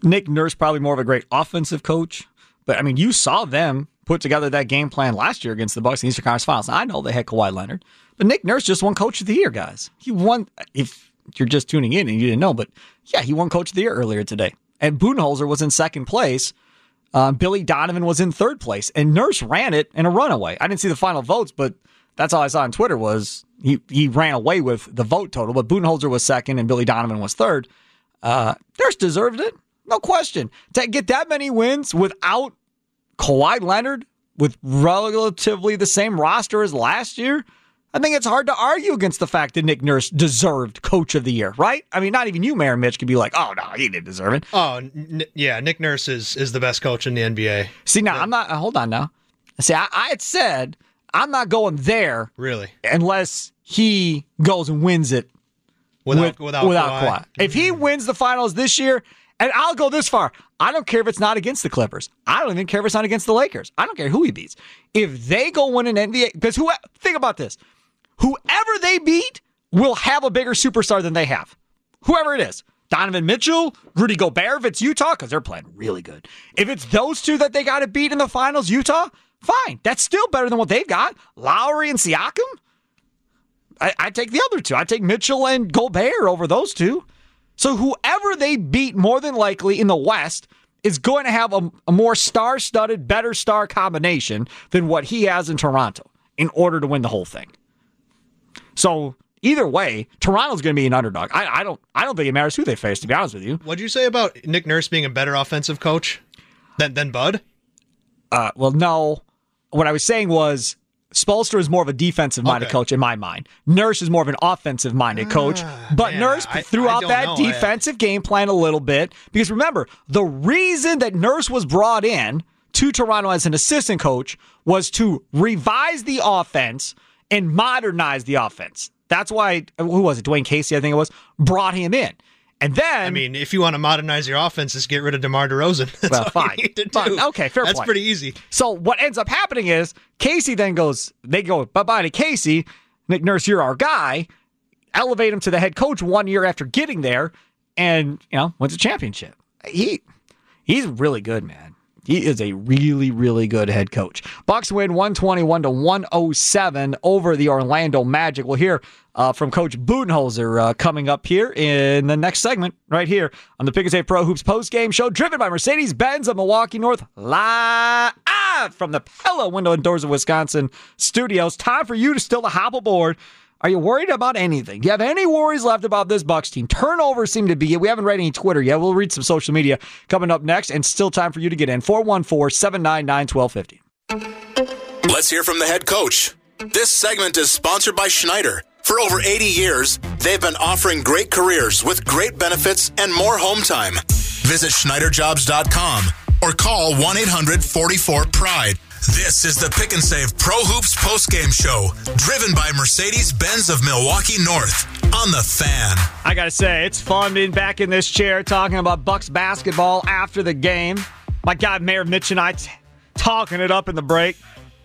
Nick Nurse probably more of a great offensive coach. But, I mean, you saw them put together that game plan last year against the Bucks in the Eastern Conference Finals. Now, I know they had Kawhi Leonard, but Nick Nurse just won Coach of the Year, guys. He won, if you're just tuning in and you didn't know, but yeah, he won Coach of the Year earlier today. And Budenholzer was in second place. Uh, Billy Donovan was in third place. And Nurse ran it in a runaway. I didn't see the final votes, but that's all I saw on Twitter was he, he ran away with the vote total. But Budenholzer was second and Billy Donovan was third. Uh, Nurse deserved it. No question. To get that many wins without Kawhi Leonard, with relatively the same roster as last year, I think it's hard to argue against the fact that Nick Nurse deserved Coach of the Year, right? I mean, not even you, Mayor Mitch, could be like, oh, no, he didn't deserve it. Oh, n- yeah, Nick Nurse is, is the best coach in the N B A. See, now, yeah. I'm not, hold on now. See, I, I had said I'm not going there. Really? Unless he goes and wins it without, with, without, without Kawhi. Kawhi. If he wins the finals this year, and I'll go this far. I don't care if it's not against the Clippers. I don't even care if it's not against the Lakers. I don't care who he beats. If they go win an N B A, because who? Think about this. Whoever they beat will have a bigger superstar than they have. Whoever it is. Donovan Mitchell, Rudy Gobert, if it's Utah, because they're playing really good. If it's those two that they got to beat in the finals, Utah, fine. That's still better than what they've got. Lowry and Siakam? I, I take the other two. I take Mitchell and Gobert over those two. So whoever they beat more than likely in the West is going to have a, a more star-studded, better star combination than what he has in Toronto in order to win the whole thing. So either way, Toronto's going to be an underdog. I, I don't I don't think it matters who they face, to be honest with you. What'd you say about Nick Nurse being a better offensive coach than, than Bud? Uh, well, no. What I was saying was Spoelstra is more of a defensive-minded Okay. coach in my mind. Nurse is more of an offensive-minded coach. But man, Nurse I- threw I out don't that know. defensive game plan a little bit. Because remember, the reason that Nurse was brought in to Toronto as an assistant coach was to revise the offense and modernize the offense. That's why, who was it? Dwayne Casey, I think it was, brought him in. And then, I mean, if you want to modernize your offense, just get rid of DeMar DeRozan. That's well, all fine. you need to Fine. do. Okay, fair That's point. pretty easy. So what ends up happening is Casey then goes, they go bye-bye to Casey. Nick Nurse, you're our guy. Elevate him to the head coach one year after getting there and, you know, wins a championship. He He's really good, man. He is a really, really good head coach. Bucks win one twenty-one to one oh seven over the Orlando Magic. We'll hear uh, from Coach Budenholzer uh, coming up here in the next segment right here on the Pick and Save Pro Hoops postgame show, driven by Mercedes-Benz of Milwaukee North, live from the Pella Window and Doors of Wisconsin studios. Time for you to still to hop aboard. Are you worried about anything? Do you have any worries left about this Bucks team? Turnovers seem to be, we haven't read any Twitter yet. We'll read some social media coming up next, and still time for you to get in. four one four, seven nine nine, one two five zero. Let's hear from the head coach. This segment is sponsored by Schneider. For over eighty years, they've been offering great careers with great benefits and more home time. Visit Schneider Jobs dot com or call one eight hundred, four four, PRIDE. This is the Pick and Save Pro Hoops postgame show, driven by Mercedes-Benz of Milwaukee North on The Fan. I gotta say, it's fun being back in this chair talking about Bucks basketball after the game. My guy, Mayor Mitch and I t- talking it up in the break.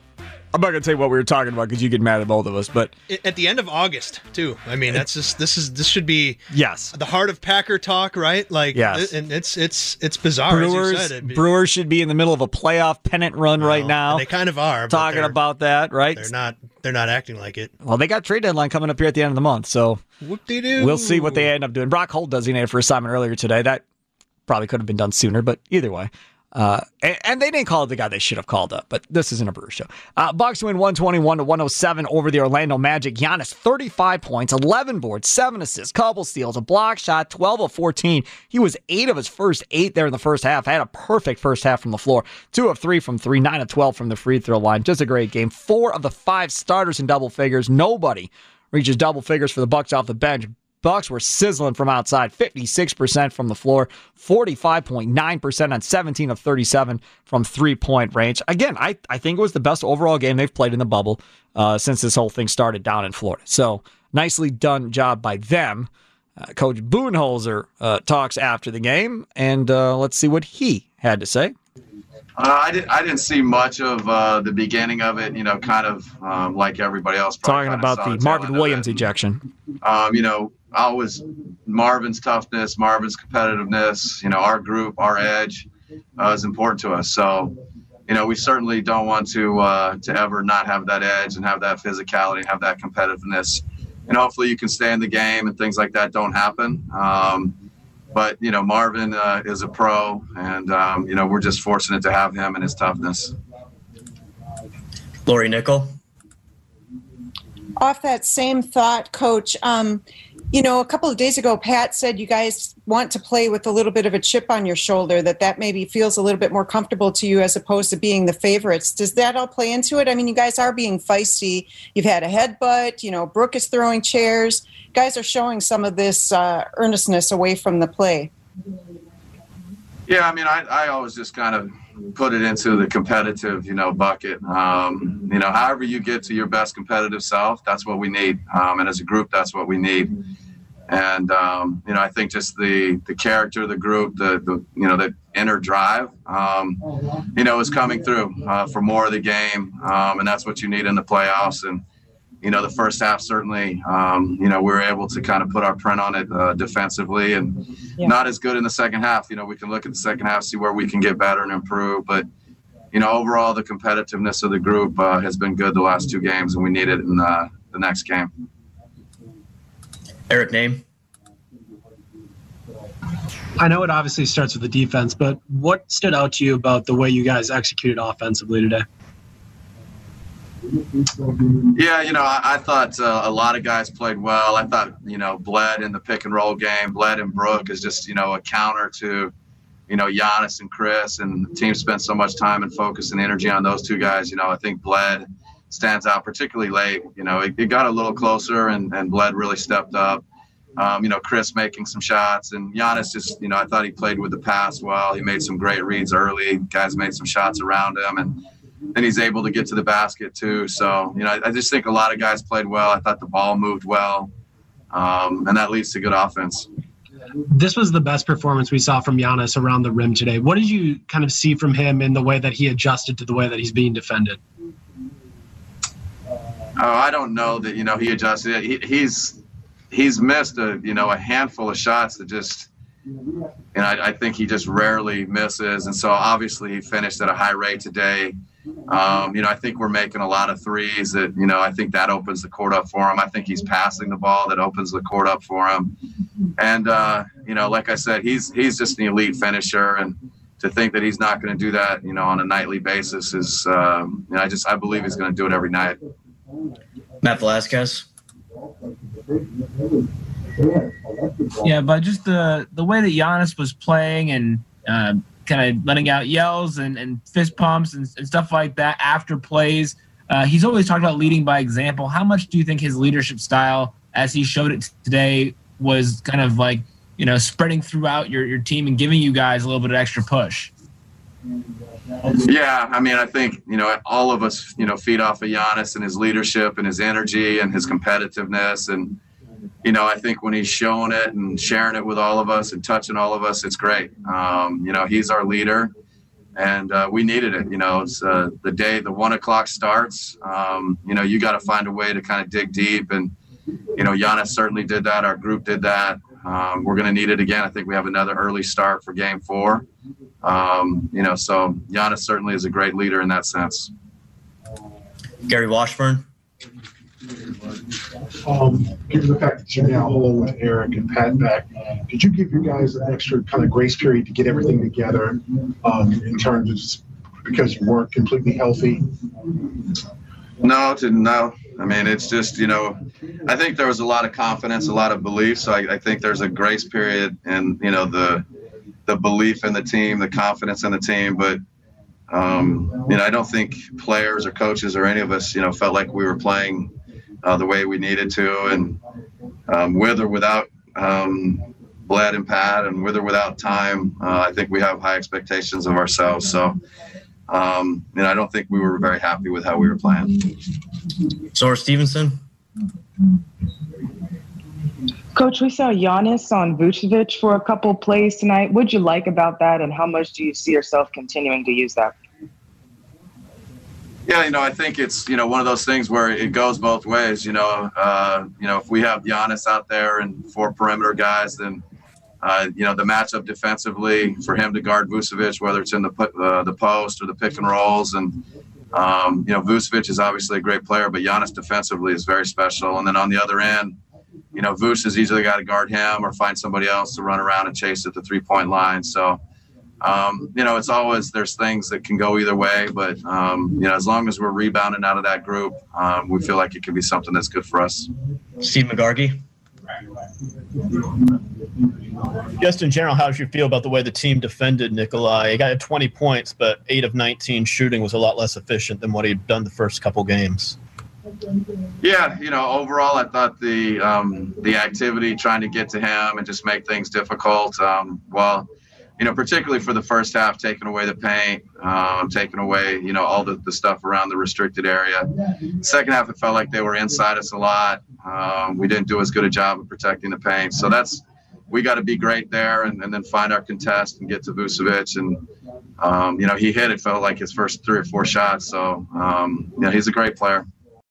I'm not gonna tell you what we were talking about because you get mad at both of us, but At the end of August, too. I mean, that's just this is this should be yes the heart of Packer talk, right? Like, Yes. and it's it's it's bizarre. Brewers, as you said. It- Brewers should be in the middle of a playoff pennant run right now. and they kind of are. but Talking they're- about that, right? They're not. They're not acting like it. Well, they got trade deadline coming up here at the end of the month, so Whoop-de-doo. we'll see what they end up doing. Brock Holt designated for assignment earlier today. That probably could have been done sooner, but either way. Uh, and, and they didn't call it the guy they should have called up, but this isn't a Brewers show. Uh, Bucks win one twenty-one to one oh seven over the Orlando Magic. Giannis, thirty-five points, eleven boards, seven assists, couple steals, a block shot, twelve of fourteen. He was eight of his first eight there in the first half. Had a perfect first half from the floor. two of three from three, nine of twelve from the free throw line. Just a great game. Four of the five starters in double figures. Nobody reaches double figures for the Bucks off the bench. Bucks were sizzling from outside, fifty-six percent from the floor, forty-five point nine percent on seventeen of thirty-seven from three-point range. Again, I, I think it was the best overall game they've played in the bubble uh, since this whole thing started down in Florida. So, nicely done job by them. Uh, Coach Budenholzer uh, talks after the game, and uh, let's see what he had to say. Uh, I, did, I didn't see much of uh, the beginning of it, you know, kind of um, like everybody else. probably Talking kinda about saw the tail Marvin end of Williams it. ejection. Um, you know, I was Marvin's toughness, Marvin's competitiveness, you know, our group, our edge uh, is important to us. So, you know, we certainly don't want to uh, to ever not have that edge and have that physicality and have that competitiveness. And hopefully you can stay in the game and things like that don't happen. Um, but, you know, Marvin uh, is a pro, and, um, you know, we're just fortunate to have him and his toughness. Lori Nickel. Off that same thought, Coach, um, you know, a couple of days ago, Pat said you guys want to play with a little bit of a chip on your shoulder, that that maybe feels a little bit more comfortable to you as opposed to being the favorites. Does that all play into it? I mean, you guys are being feisty. You've had a headbutt. You know, Brooke is throwing chairs. Guys are showing some of this uh, earnestness away from the play. Yeah, I mean, I, I always just kind of put it into the competitive, you know, bucket. Um, you know, however you get to your best competitive self, that's what we need. Um, and as a group, that's what we need. And, um, you know, I think just the, the character of the group, the, the you know, the inner drive, um, you know, is coming through uh, for more of the game. Um, and that's what you need in the playoffs. And, you know, the first half, certainly, um, you know, we were able to kind of put our print on it uh, defensively, and yeah. not as good in the second half. You know, we can look at the second half, see where we can get better and improve. But, you know, overall, the competitiveness of the group uh, has been good the last two games, and we need it in uh, the next game. Eric Name. I know it obviously starts with the defense, but what stood out to you about the way you guys executed offensively today? Yeah, you know, I, I thought uh, a lot of guys played well. I thought, you know, Bled in the pick and roll game, Bled and Brooke is just, you know, a counter to, you know, Giannis and Chris, and the team spent so much time and focus and energy on those two guys. You know, I think Bled stands out particularly late. You know, it, it got a little closer, and, and Bled really stepped up. Um, you know, Chris making some shots, and Giannis just, you know, I thought he played with the pass well. He made some great reads early. Guys made some shots around him, and then he's able to get to the basket too. So, you know, I, I just think a lot of guys played well. I thought the ball moved well, um, and that leads to good offense. This was the best performance we saw from Giannis around the rim today. What did you kind of see from him in the way that he adjusted to the way that he's being defended? Oh, I don't know that, you know, he adjusted. He, he's he's missed a, you know, a handful of shots that just, and I, I think he just rarely misses. And so obviously he finished at a high rate today. Um, you know, I think we're making a lot of threes that, you know, I think that opens the court up for him. I think he's passing the ball that opens the court up for him. And, uh, you know, like I said, he's he's just an elite finisher. And to think that he's not going to do that, you know, on a nightly basis is, um, you know, I just I believe he's going to do it every night. Matt Velasquez. Yeah, but just the the way that Giannis was playing and uh, kind of letting out yells and, and fist pumps and, and stuff like that after plays, uh, he's always talked about leading by example. How much do you think his leadership style, as he showed it today, was kind of like, you know, spreading throughout your, your team and giving you guys a little bit of extra push? Yeah, I mean, I think, you know, all of us, you know, feed off of Giannis and his leadership and his energy and his competitiveness. And, you know, I think when he's showing it and sharing it with all of us and touching all of us, it's great. Um, you know, he's our leader, and uh, we needed it. You know, it's uh, the day the one o'clock starts, um, you know, you got to find a way to kind of dig deep. And, you know, Giannis certainly did that. Our group did that. Um, we're going to need it again. I think we have another early start for game four. Um, you know, so Giannis certainly is a great leader in that sense. Gary Washburn. Um, given the fact that you're now home with Eric and Pat back, did you give you guys an extra kind of grace period to get everything together um, in terms of just because you weren't completely healthy? No, to no. I mean, it's just, you know, I think there was a lot of confidence, a lot of belief. So I, I think there's a grace period and, you know, the the belief in the team, the confidence in the team. But, um, you know, I don't think players or coaches or any of us, you know, felt like we were playing uh, the way we needed to. And um, with or without um, Bled and Pat and with or without time, uh, I think we have high expectations of ourselves. So, Um, and I don't think we were very happy with how we were playing. Zora Stevenson. Coach, we saw Giannis on Vucevic for a couple plays tonight. What'd you like about that, and how much do you see yourself continuing to use that? Yeah, you know, I think it's, you know, one of those things where it goes both ways. You know, uh, you know, if we have Giannis out there and four perimeter guys, then, uh, you know, the matchup defensively for him to guard Vucevic, whether it's in the uh, the post or the pick and rolls. And, um, you know, Vucevic is obviously a great player, but Giannis defensively is very special. And then on the other end, you know, Vuce has easily got to guard him or find somebody else to run around and chase at the three-point line. So, Um, you know, it's always, there's things that can go either way, but, um, you know, as long as we're rebounding out of that group, um, we feel like it can be something that's good for us. Steve McGargy. Just in general, how did you feel about the way the team defended Nikolai? He got twenty points, but eight of nineteen shooting was a lot less efficient than what he'd done the first couple games. Yeah, you know, overall, I thought the um, the activity trying to get to him and just make things difficult, um, well, you know, particularly for the first half, taking away the paint, um, taking away, you know, all the, the stuff around the restricted area. Second half, it felt like they were inside us a lot. Um, we didn't do as good a job of protecting the paint. So that's, we got to be great there and, and then find our contest and get to Vucevic. And, um, you know, he hit, it felt like his first three or four shots. So, um, you know, he's a great player.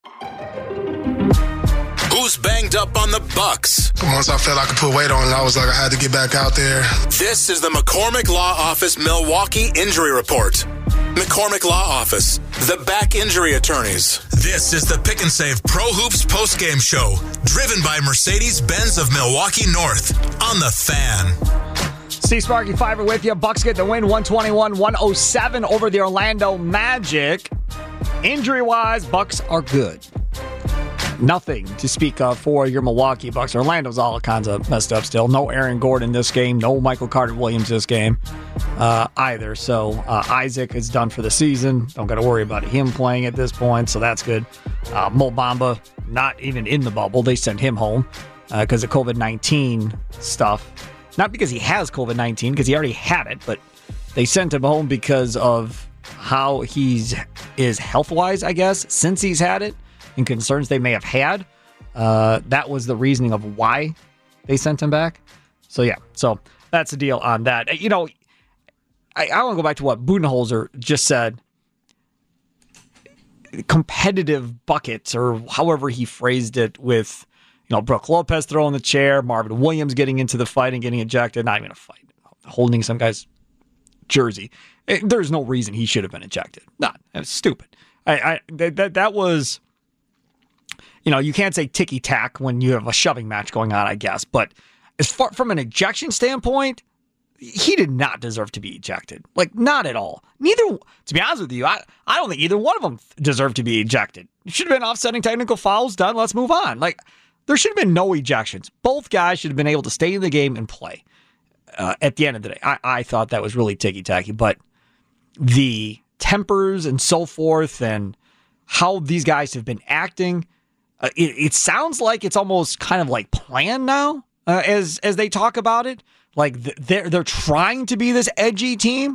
Who's banged up on the Bucks? Once I felt I could put weight on it, I was like, I had to get back out there. This is the McCormick Law Office Milwaukee Injury Report. McCormick Law Office, the back injury attorneys. This is the Pick and Save Pro Hoops postgame show, driven by Mercedes-Benz of Milwaukee North on The Fan. Steve Sparky Fiver with you. Bucks get the win, one twenty-one one oh seven over the Orlando Magic. Injury-wise, Bucks are good. Nothing to speak of for your Milwaukee Bucks. Orlando's all kinds of messed up still. No Aaron Gordon this game. No Michael Carter-Williams this game uh, either. So uh, Isaac is done for the season. Don't got to worry about him playing at this point, so that's good. Uh, Mo Bamba, not even in the bubble. They sent him home because uh, of COVID nineteen stuff. Not because he has COVID nineteen, because he already had it, but they sent him home because of how he's is health-wise, I guess, since he's had it. And concerns they may have had. Uh, that was the reasoning of why they sent him back. So, yeah. So, that's the deal on that. You know, I, I want to go back to what Budenholzer just said. Competitive buckets, or however he phrased it, with, you know, Brook Lopez throwing the chair, Marvin Williams getting into the fight and getting ejected. Not even a fight. Holding some guy's jersey. It, there's no reason he should have been ejected. Not. It's stupid. I, I that that was... You know, you can't say ticky-tack when you have a shoving match going on, I guess. But as far from an ejection standpoint, he did not deserve to be ejected. Like, not at all. Neither, to be honest with you, I, I don't think either one of them deserved to be ejected. It should have been offsetting technical fouls, done, let's move on. Like, there should have been no ejections. Both guys should have been able to stay in the game and play uh, at the end of the day. I, I thought that was really ticky-tacky. But the tempers and so forth and how these guys have been acting... Uh, it, it sounds like it's almost kind of like planned now, uh, as as they talk about it. Like th- they're they're trying to be this edgy team.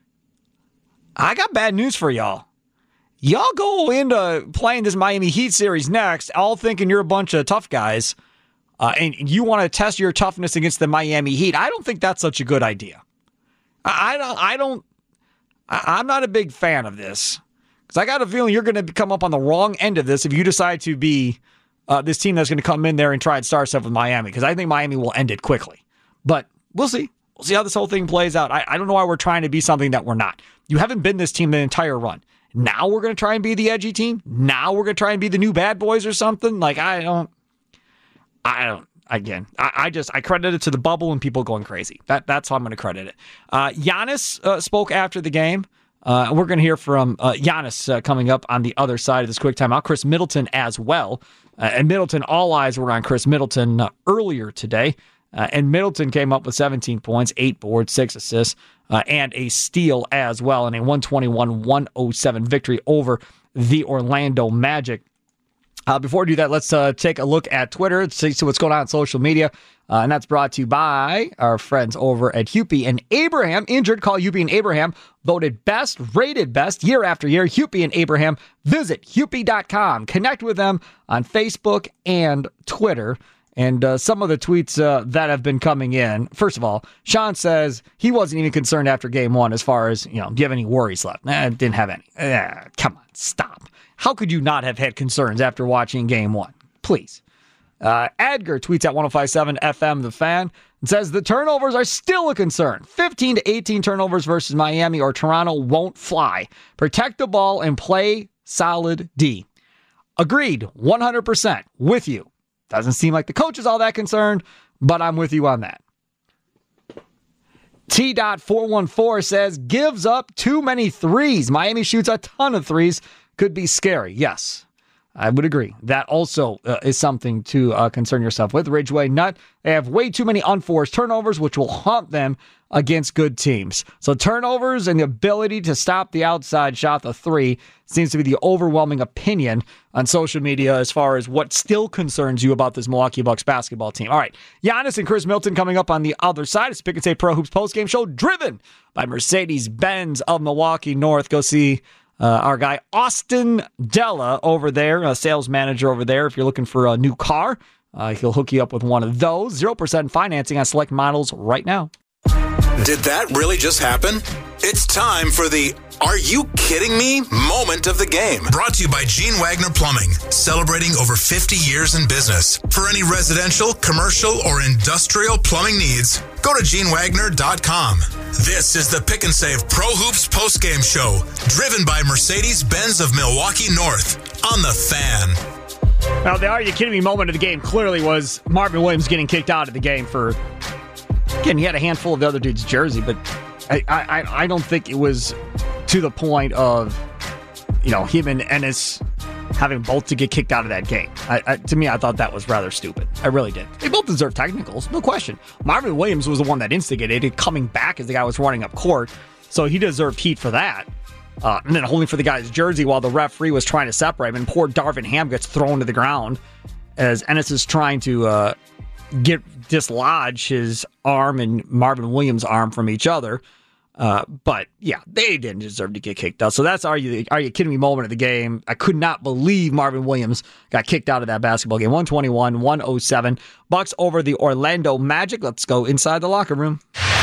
I got bad news for y'all. Y'all go into playing this Miami Heat series next, all thinking you're a bunch of tough guys, uh, and you want to test your toughness against the Miami Heat. I don't think that's such a good idea. I, I don't. I don't. I, I'm not a big fan of this. I got a feeling you're going to come up on the wrong end of this if you decide to be uh, this team that's going to come in there and try and start stuff with Miami, because I think Miami will end it quickly. But we'll see. We'll see how this whole thing plays out. I, I don't know why we're trying to be something that we're not. You haven't been this team the entire run. Now we're going to try and be the edgy team? Now we're going to try and be the new bad boys or something? Like, I don't... I don't... Again, I, I just, I credit it to the bubble and people going crazy. That That's how I'm going to credit it. Uh, Giannis uh, spoke after the game. Uh, we're going to hear from uh, Giannis uh, coming up on the other side of this quick timeout. Chris Middleton as well. Uh, and Middleton, all eyes were on Chris Middleton uh, earlier today. Uh, and Middleton came up with seventeen points, eight boards, six assists, uh, and a steal as well in a one twenty-one one oh seven victory over the Orlando Magic. Uh, before we do that, let's uh, take a look at Twitter, see, see what's going on on social media. Uh, and that's brought to you by our friends over at Hupy and Abraham. Injured, call Hupy and Abraham. Voted best, rated best, year after year. Hupy and Abraham. Visit Hupy dot com. Connect with them on Facebook and Twitter. And uh, some of the tweets uh, that have been coming in. First of all, Sean says he wasn't even concerned after game one as far as, you know, do you have any worries left? Nah, didn't have any. Uh, come on, stop. How could you not have had concerns after watching game one? Please. Uh, Edgar tweets at ten fifty-seven F M The Fan and says the turnovers are still a concern. fifteen to eighteen turnovers versus Miami or Toronto won't fly. Protect the ball and play solid D. Agreed, one hundred percent with you. Doesn't seem like the coach is all that concerned, but I'm with you on that. T four one four says, gives up too many threes. Miami shoots a ton of threes. Could be scary. Yes, I would agree. That also uh, is something to uh, concern yourself with. Ridgeway Nut, they have way too many unforced turnovers, which will haunt them against good teams. So turnovers and the ability to stop the outside shot, the three, seems to be the overwhelming opinion on social media as far as what still concerns you about this Milwaukee Bucks basketball team. All right, Giannis and Chris Milton coming up on the other side. It's Pick and Save Pro Hoops postgame show driven by Mercedes-Benz of Milwaukee North. Go see uh, our guy Austin Della over there, a sales manager over there. If you're looking for a new car, uh, he'll hook you up with one of those. zero percent financing on select models right now. Did that really just happen? It's time for the Are You Kidding Me moment of the game. Brought to you by Gene Wagner Plumbing, celebrating over fifty years in business. For any residential, commercial, or industrial plumbing needs, go to gene wagner dot com. This is the Pick and Save Pro Hoops postgame show, driven by Mercedes-Benz of Milwaukee North on The Fan. Now, the Are You Kidding Me moment of the game clearly was Marvin Williams getting kicked out of the game for... Again, he had a handful of the other dude's jersey, but I, I, I don't think it was to the point of, you know, him and Ennis having both to get kicked out of that game. I, I, to me, I thought that was rather stupid. I really did. They both deserve technicals, no question. Marvin Williams was the one that instigated it, coming back as the guy was running up court, so he deserved heat for that. Uh, and then holding for the guy's jersey while the referee was trying to separate him, and poor Darvin Ham gets thrown to the ground as Ennis is trying to uh, get dislodge his arm and Marvin Williams' arm from each other. Uh, but yeah, they didn't deserve to get kicked out. So that's are you are you kidding me moment of the game. I could not believe Marvin Williams got kicked out of that basketball game. one twenty-one one oh seven Bucks over the Orlando Magic. Let's go inside the locker room.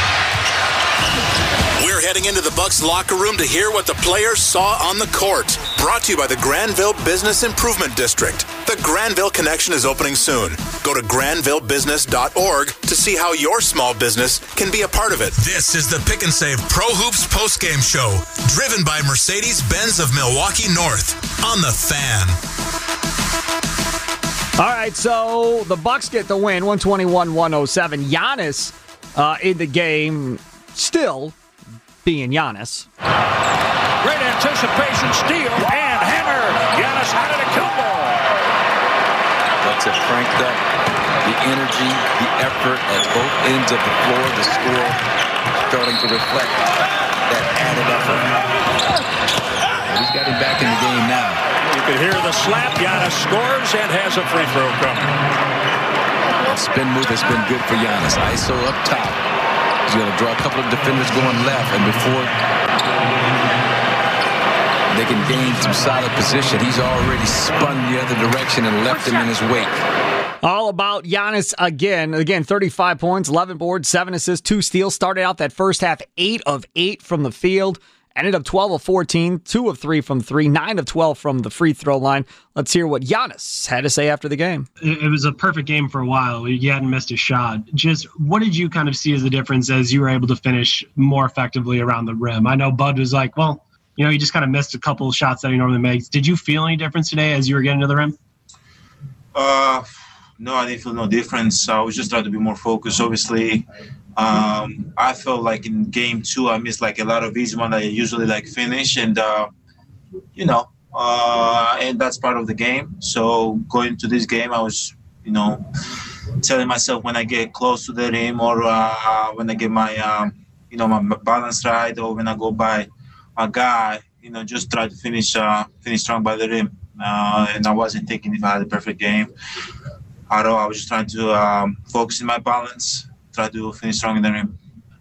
We're heading into the Bucks locker room to hear what the players saw on the court. Brought to you by the Granville Business Improvement District. The Granville Connection is opening soon. Go to granville business dot org to see how your small business can be a part of it. This is the Pick and Save Pro Hoops postgame show, driven by Mercedes-Benz of Milwaukee North on The Fan. All right, so the Bucks get the win, one twenty-one one oh seven. Giannis uh, in the game, still being Giannis. Great anticipation, steal, and hammer. Giannis Antetokounmpo. That's it, cranked up. The energy, the effort at both ends of the floor, the score starting to reflect that added effort. He's got him back in the game now. You can hear the slap. Giannis scores and has a free throw coming. The spin move has been good for Giannis. I S O up top. He's going to draw a couple of defenders going left, and before they can gain some solid position, he's already spun the other direction and left him in his wake. All about Giannis again. Again, thirty-five points, eleven boards, seven assists, two steals. Started out that first half eight of eight from the field. Ended up twelve of fourteen, two of three from three, nine of twelve from the free throw line. Let's hear what Giannis had to say after the game. It, it was a perfect game for a while. You hadn't missed a shot. Just what did you kind of see as the difference as you were able to finish more effectively around the rim? I know Bud was like, well, you know, he just kind of missed a couple of shots that he normally makes. Did you feel any difference today as you were getting to the rim? Uh, no, I didn't feel no difference. I was just trying to be more focused. Obviously, um, I felt like in game two, I missed like a lot of easy one that I usually like finish, and uh, you know, uh, and that's part of the game. So going to this game, I was, you know, telling myself when I get close to the rim or uh, when I get my, um, you know, my balance right, or when I go by a guy, you know, just try to finish uh, finish strong by the rim. Uh, and I wasn't thinking if I had a perfect game at all. I was just trying to um, focus in my balance, try to finish strong in the rim.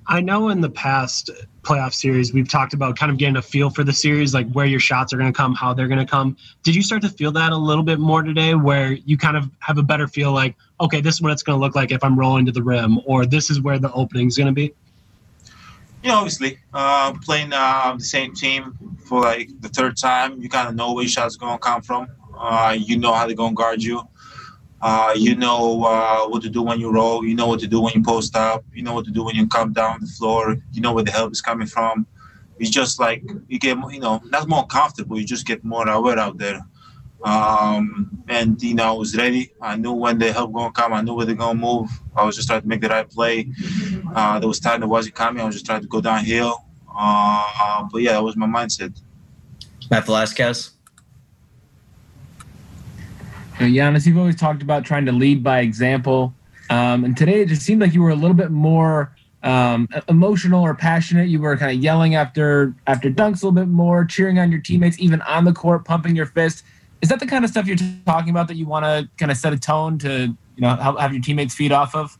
I know in the past playoff series, we've talked about kind of getting a feel for the series, like where your shots are going to come, how they're going to come. Did you start to feel that a little bit more today, where you kind of have a better feel like, okay, this is what it's going to look like if I'm rolling to the rim, or this is where the opening is going to be? Yeah, obviously, uh, playing uh, the same team for like the third time, you kind of know where your shots going to come from. Uh, you know how they're going to guard you. Uh, you know uh, what to do when you roll. You know what to do when you post up. You know what to do when you come down the floor. You know where the help is coming from. It's just like you get, you know, not more comfortable. You just get more aware out there. Um, and, you know, I was ready. I knew when the help going to come. I knew where they're going to move. I was just trying to make the right play. Uh, there was time that wasn't coming. I was just trying to go downhill. Uh, but, yeah, that was my mindset. Matt Velasquez. Uh, Giannis, you've always talked about trying to lead by example. Um, and today it just seemed like you were a little bit more um, emotional or passionate. You were kind of yelling after after dunks a little bit more, cheering on your teammates, even on the court, pumping your fist. Is that the kind of stuff you're t- talking about that you want to kind of set a tone to, you know, have, have your teammates feed off of?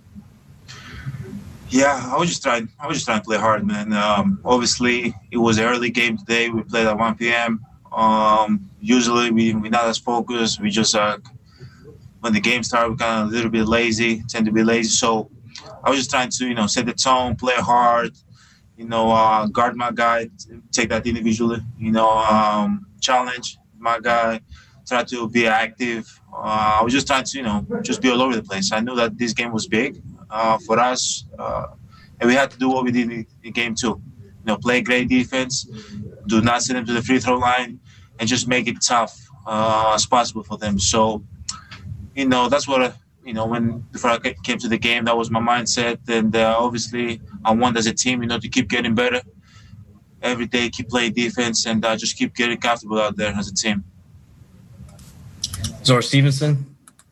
Yeah, I was just trying. I was just trying to play hard, man. Um, obviously, it was an early game today. We played at one p.m. Um, usually we, we're not as focused. We just, uh, when the game started, we're kind of a little bit lazy, tend to be lazy. So I was just trying to, you know, set the tone, play hard, you know, uh, guard my guy, take that individually, you know, um, challenge my guy, try to be active. Uh, I was just trying to, you know, just be all over the place. I knew that this game was big uh, for us, uh, and we had to do what we did in, in game two. You know, play great defense, do not send them to the free throw line, and just make it tough uh, as possible for them. So, you know, that's what, uh, you know, when before I came to the game, that was my mindset. And uh, obviously, I want as a team, you know, to keep getting better every day, keep playing defense, and uh, just keep getting comfortable out there as a team. Zora Stevenson.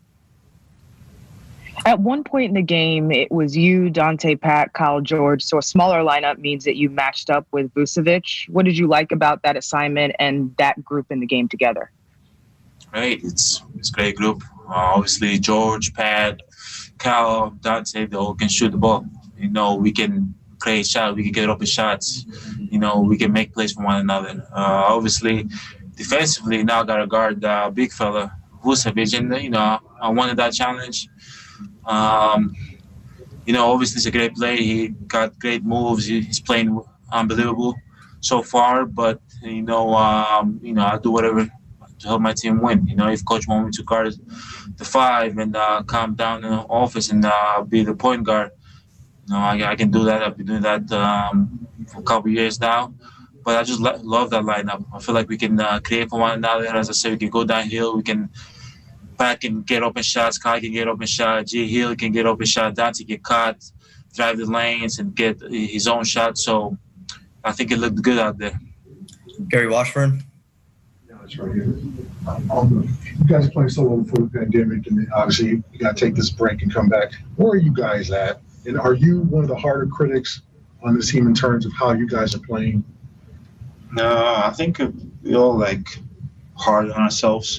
At one point in the game, it was you, Dante, Pat, Kyle George. So a smaller lineup means that you matched up with Vucevic. What did you like about that assignment and that group in the game together? Right, it's it's a great group. Uh, obviously, George, Pat, Kyle, Dante, they all can shoot the ball. You know, we can create shots, we can get open shots. You know, we can make plays for one another. Uh, obviously, defensively, now got to guard the uh, big fella, Vucevic, and you know, I wanted that challenge. Um, you know, obviously it's a great play. He got great moves. He's playing unbelievable so far. But you know, um, you know, I do whatever to help my team win. You know, if coach wants me to guard the five and uh, come down in the office and uh, be the point guard, you know, I, I can do that. I've been doing that um, for a couple of years now. But I just lo- love that lineup. I feel like we can uh, create for one another. As I said, we can go downhill. We can. Pat can get open shots, Kai can get open shots, G. Hill can get open shots, Dante can cut, drive the lanes, and get his own shot. So I think it looked good out there. Gary Washburn. Yeah, that's right here. Um, you guys are playing so well before the pandemic, and obviously you got to take this break and come back. Where are you guys at? And are you one of the harder critics on this team in terms of how you guys are playing? No, I think we all like hard on ourselves.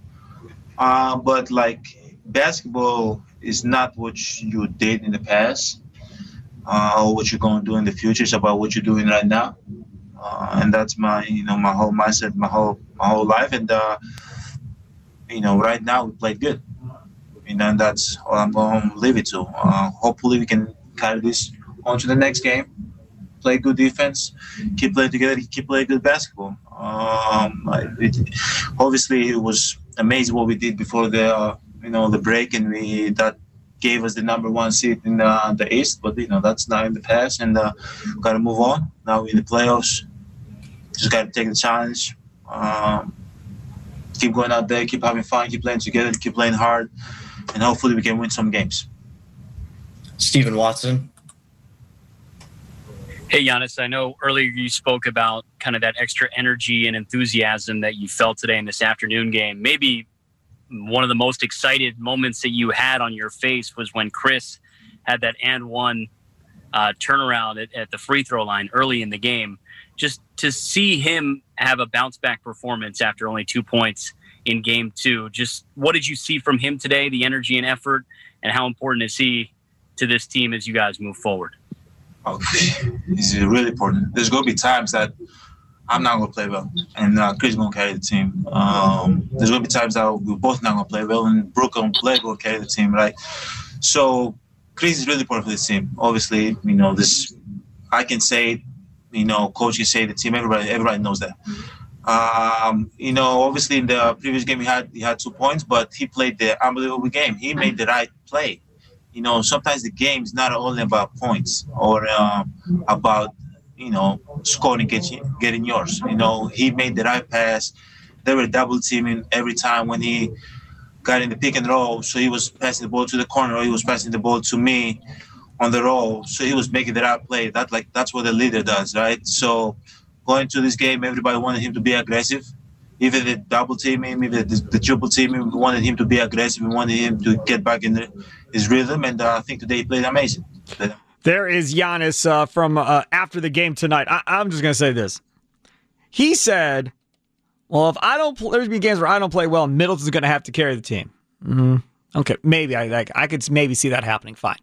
Uh, but like basketball is not what you did in the past uh, or what you're going to do in the future. It's about what you're doing right now, uh, and that's my, you know, my whole mindset, my whole my whole life. And uh, you know, right now we played good, you know, and that's all I'm going to leave it to. Uh, hopefully, we can carry this on to the next game. Play good defense, keep playing together, keep playing good basketball. Um, it, obviously, it was amazing what we did before the uh, you know the break, and we that gave us the number one seed in the, the East. But you know that's not in the past, and uh, got to move on. Now we're in the playoffs. Just got to take the challenge. Um, keep going out there, keep having fun, keep playing together, keep playing hard, and hopefully we can win some games. Stephen Watson. Hey, Giannis, I know earlier you spoke about kind of that extra energy and enthusiasm that you felt today in this afternoon game. Maybe one of the most excited moments that you had on your face was when Chris had that and one uh, turnaround at, at the free throw line early in the game. Just to see him have a bounce back performance after only two points in game two. Just what did you see from him today, the energy and effort, and how important is he to this team as you guys move forward? oh, it's really important. There's going to be times that I'm not going to play well, and uh, Chris going to carry the team. Um, there's going to be times that we're both not going to play well, and Brooke and Blake will carry the team, right? So Chris is really important for this team. Obviously, you know, this I can say, you know, coach can say the team. Everybody, everybody knows that. Um, you know, obviously in the previous game he had he had two points, but he played the unbelievable game. He made the right play. You know, sometimes the game is not only about points or um, about, you know, scoring, getting, getting yours. You know, he made the right pass. They were double teaming every time when he got in the pick and roll. So he was passing the ball to the corner, or he was passing the ball to me on the roll. So he was making the right play. That like that's what a leader does, right? So going to this game, everybody wanted him to be aggressive. Even the double team him, even the, the triple team him, we wanted him to be aggressive. We wanted him to get back in the, his rhythm, and uh, I think today he played amazing. There is Giannis uh, from uh, after the game tonight. I- I'm just going to say this. He said, well, if I don't, pl- there's going to be games where I don't play well, Middleton's going to have to carry the team. Mm-hmm. Okay, maybe. I, I I could maybe see that happening. Fine.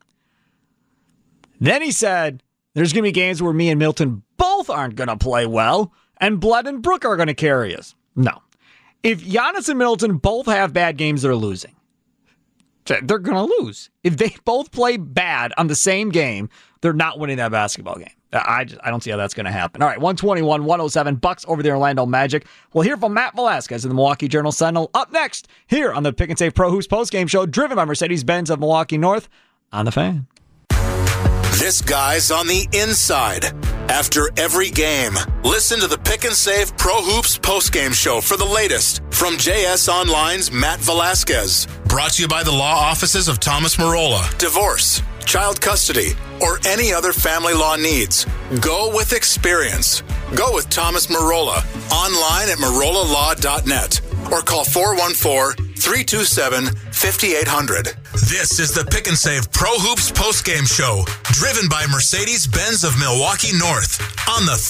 Then he said, there's going to be games where me and Milton both aren't going to play well, and Blood and Brooke are going to carry us. No. If Giannis and Middleton both have bad games, they're losing. They're going to lose. If they both play bad on the same game, they're not winning that basketball game. I just, I don't see how that's going to happen. All right, one twenty-one one oh seven Bucks over the Orlando Magic. We'll hear from Matt Velasquez of the Milwaukee Journal-Sentinel up next here on the Pick and Save Pro Hoops postgame show, driven by Mercedes-Benz of Milwaukee North on The Fan. This guy's on the inside. After every game, listen to the Pick and Save Pro Hoops postgame show for the latest from J S Online's Matt Velasquez. Brought to you by the law offices of Thomas Marola. Divorce, child custody, or any other family law needs. Go with experience. Go with Thomas Marola. Online at marola law dot net or call four one four, three two seven, five eight zero zero. This is the Pick and Save Pro Hoops postgame show, driven by Mercedes-Benz of Milwaukee North on The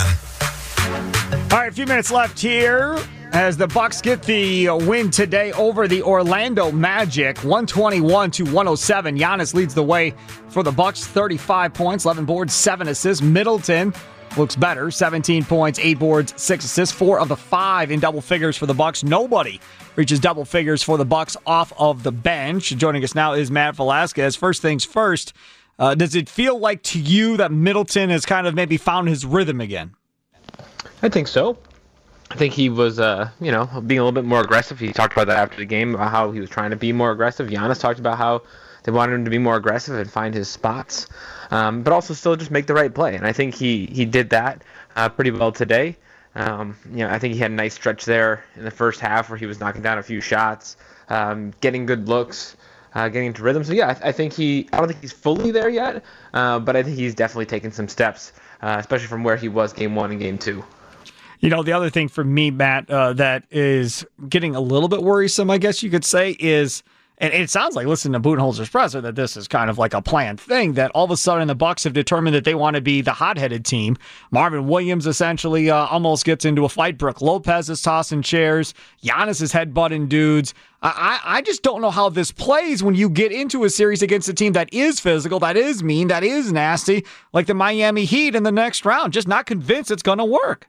Fan. All right, a few minutes left here as the Bucks get the win today over the Orlando Magic, one twenty-one to one oh seven. Giannis leads the way for the Bucks, thirty-five points, eleven boards, seven assists. Middleton looks better, seventeen points, eight boards, six assists. Four of the five in double figures for the Bucks. Nobody reaches double figures for the Bucks off of the bench. Joining us now is Matt Velasquez. First things first, uh, does it feel like to you that Middleton has kind of maybe found his rhythm again? I think so. I think he was, uh, you know, being a little bit more aggressive. He talked about that after the game, about how he was trying to be more aggressive. Giannis talked about how they wanted him to be more aggressive and find his spots, um, but also still just make the right play. And I think he, he did that uh, pretty well today. Um, you know, I think he had a nice stretch there in the first half where he was knocking down a few shots, um, getting good looks, uh, getting into rhythm. So, yeah, I, th- I think he – I don't think he's fully there yet, uh, but I think he's definitely taken some steps, uh, especially from where he was game one and game two. You know, the other thing for me, Matt, uh, that is getting a little bit worrisome, I guess you could say, is, and it sounds like, listening to Budenholzer's presser, that this is kind of like a planned thing, that all of a sudden the Bucks have determined that they want to be the hot-headed team. Marvin Williams essentially uh, almost gets into a fight. Brook Lopez is tossing chairs. Giannis is headbutting dudes. I, I just don't know how this plays when you get into a series against a team that is physical, that is mean, that is nasty, like the Miami Heat in the next round. Just not convinced it's going to work.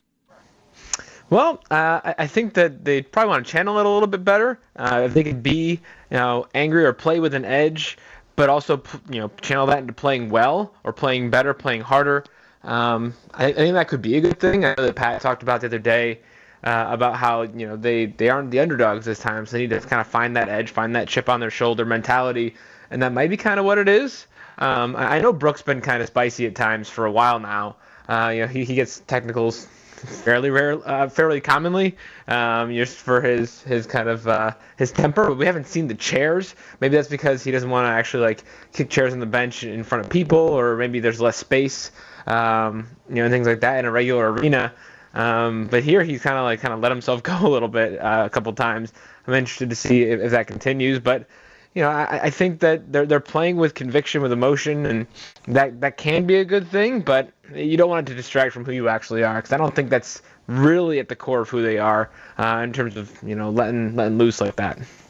Well, uh, I think that they probably want to channel it a little bit better. Uh, if they could be, you know, angry or play with an edge, but also, you know, channel that into playing well or playing better, playing harder. Um, I, I think that could be a good thing. I know that Pat talked about the other day uh, about how, you know, they, they aren't the underdogs this time, so they need to kind of find that edge, find that chip on their shoulder mentality, and that might be kind of what it is. Um, I know Brook's been kind of spicy at times for a while now. Uh, you know, he, he gets technicals fairly rare, uh, fairly commonly, um, just for his his kind of uh, his temper. But we haven't seen the chairs. Maybe that's because he doesn't want to actually like kick chairs on the bench in front of people, or maybe there's less space, um, you know, and things like that in a regular arena. Um, but here he's kind of like kind of let himself go a little bit uh, a couple times. I'm interested to see if, if that continues, but. You know, I, I think that they're they're playing with conviction, with emotion, and that, that can be a good thing. But you don't want it to distract from who you actually are, because I don't think that's really at the core of who they are uh, in terms of, you know, letting letting loose like that.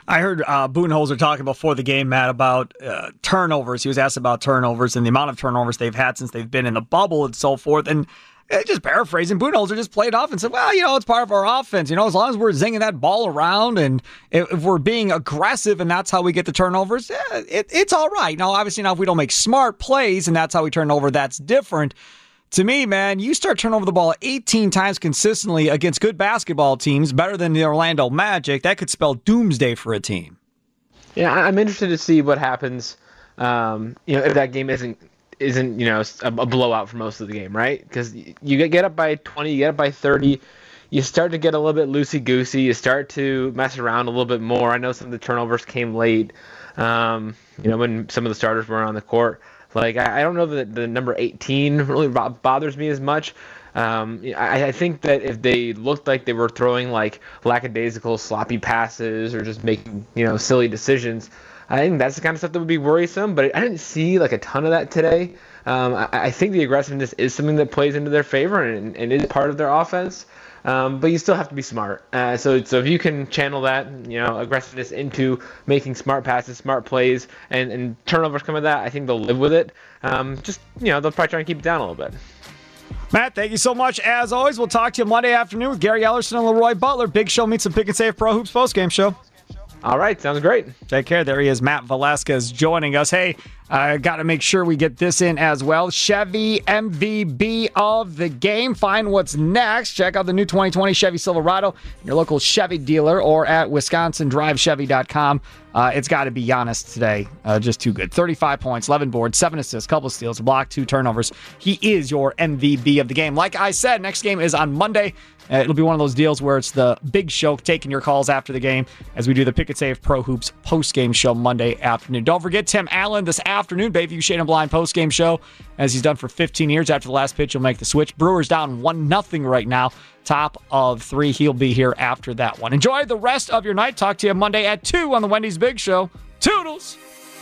I heard uh, Budenholzer talking before the game, Matt, about uh, turnovers. He was asked about turnovers and the amount of turnovers they've had since they've been in the bubble and so forth. And uh, just paraphrasing, Budenholzer just played off and said, well, you know, it's part of our offense. You know, as long as we're zinging that ball around and if, if we're being aggressive and that's how we get the turnovers, yeah, it, it's all right. Now, obviously, now if we don't make smart plays and that's how we turn over, that's different. To me, man, you start turning over the ball eighteen times consistently against good basketball teams, better than the Orlando Magic, that could spell doomsday for a team. Yeah, I'm interested to see what happens. Um, you know, if that game isn't isn't you know a, a blowout for most of the game, right? Because you get up by twenty, you get up by thirty, you start to get a little bit loosey goosey. You start to mess around a little bit more. I know some of the turnovers came late. Um, you know, when some of the starters were on the court. Like, I don't know that the number eighteen really bothers me as much. Um, I, I think that if they looked like they were throwing, like, lackadaisical, sloppy passes or just making, you know, silly decisions, I think that's the kind of stuff that would be worrisome. But I didn't see, like, a ton of that today. Um, I, I think the aggressiveness is something that plays into their favor and, and is part of their offense. Um, but you still have to be smart. Uh, so, so if you can channel that, you know, aggressiveness into making smart passes, smart plays, and, and turnovers come with that, I think they'll live with it. Um, just, you know, they'll probably try and keep it down a little bit. Matt, thank you so much. As always, we'll talk to you Monday afternoon with Gary Ellerson and Leroy Butler. Big Show meets the Pick and Save Pro Hoops postgame show. All right, sounds great. Take care. There he is, Matt Velasquez, joining us. Hey, I uh, got to make sure we get this in as well. Chevy M V B of the game. Find what's next. Check out the new twenty twenty Chevy Silverado, your local Chevy dealer, or at wisconsin drive chevy dot com. Uh, it's got to be Giannis today. Uh, just too good. thirty-five points, eleven boards, seven assists, couple of steals, a block, two turnovers. He is your M V B of the game. Like I said, next game is on Monday. Uh, it'll be one of those deals where it's the Big Show taking your calls after the game as we do the Pick and Save Pro Hoops post-game show Monday afternoon. Don't forget Tim Allen this afternoon, Bayview Shade and Blind post-game show, as he's done for fifteen years. After the last pitch, he'll make the switch. Brewers down one nothing right now. Top of three. He'll be here after that one. Enjoy the rest of your night. Talk to you Monday at two on the Wendy's Big Show. Toodles!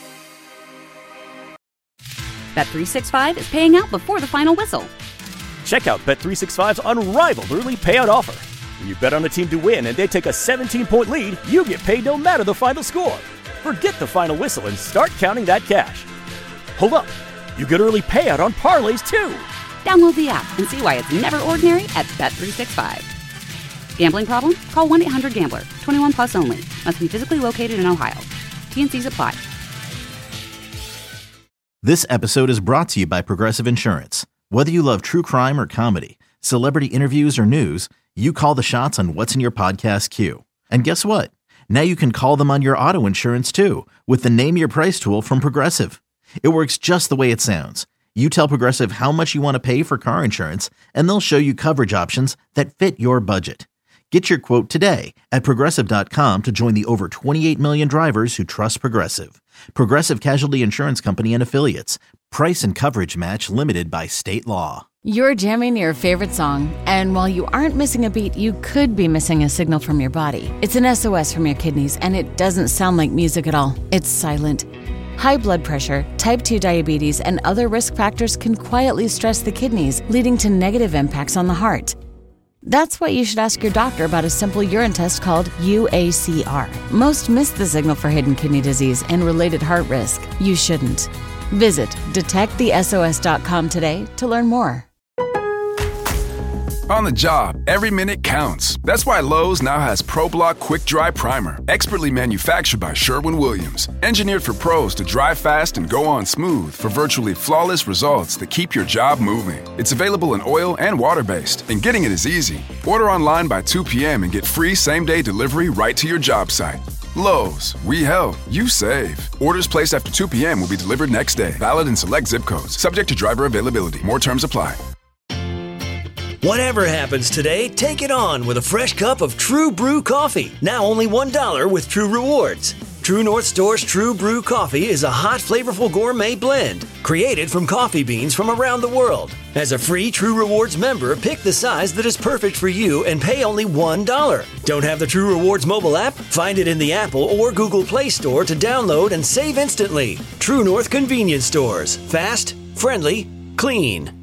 Bet three sixty-five is paying out before the final whistle. Check out Bet three sixty-five's unrivaled early payout offer. When you bet on a team to win and they take a seventeen-point lead, you get paid no matter the final score. Forget the final whistle and start counting that cash. Hold up. You get early payout on parlays, too. Download the app and see why it's never ordinary at Bet three sixty-five. Gambling problem? Call one eight hundred gambler. twenty-one plus only. Must be physically located in Ohio. T N Cs apply. This episode is brought to you by Progressive Insurance. Whether you love true crime or comedy, celebrity interviews or news, you call the shots on what's in your podcast queue. And guess what? Now you can call them on your auto insurance too with the Name Your Price tool from Progressive. It works just the way it sounds. You tell Progressive how much you want to pay for car insurance, and they'll show you coverage options that fit your budget. Get your quote today at Progressive dot com to join the over twenty-eight million drivers who trust Progressive. Progressive Casualty Insurance Company and Affiliates. Price and coverage match limited by state law. You're jamming to your favorite song, and while you aren't missing a beat, you could be missing a signal from your body. It's an S O S from your kidneys, and it doesn't sound like music at all. It's silent. High blood pressure, type two diabetes, and other risk factors can quietly stress the kidneys, leading to negative impacts on the heart. That's why you should ask your doctor about a simple urine test called U A C R. Most miss the signal for hidden kidney disease and related heart risk. You shouldn't. Visit detect the S O S dot com today to learn more. On the job, every minute counts. That's why Lowe's now has ProBlock Quick Dry Primer, expertly manufactured by Sherwin-Williams. Engineered for pros to dry fast and go on smooth for virtually flawless results that keep your job moving. It's available in oil and water-based, and getting it is easy. Order online by two p.m. and get free same-day delivery right to your job site. Lowe's, we help, you save. Orders placed after two p.m. will be delivered next day. Valid in select zip codes. Subject to driver availability. More terms apply. Whatever happens today, take it on with a fresh cup of True Brew coffee. Now only one dollar with True Rewards. True North Store's True Brew coffee is a hot, flavorful gourmet blend created from coffee beans from around the world. As a free True Rewards member, pick the size that is perfect for you and pay only one dollar. Don't have the True Rewards mobile app? Find it in the Apple or Google Play Store to download and save instantly. True North Convenience Stores. Fast, friendly, clean.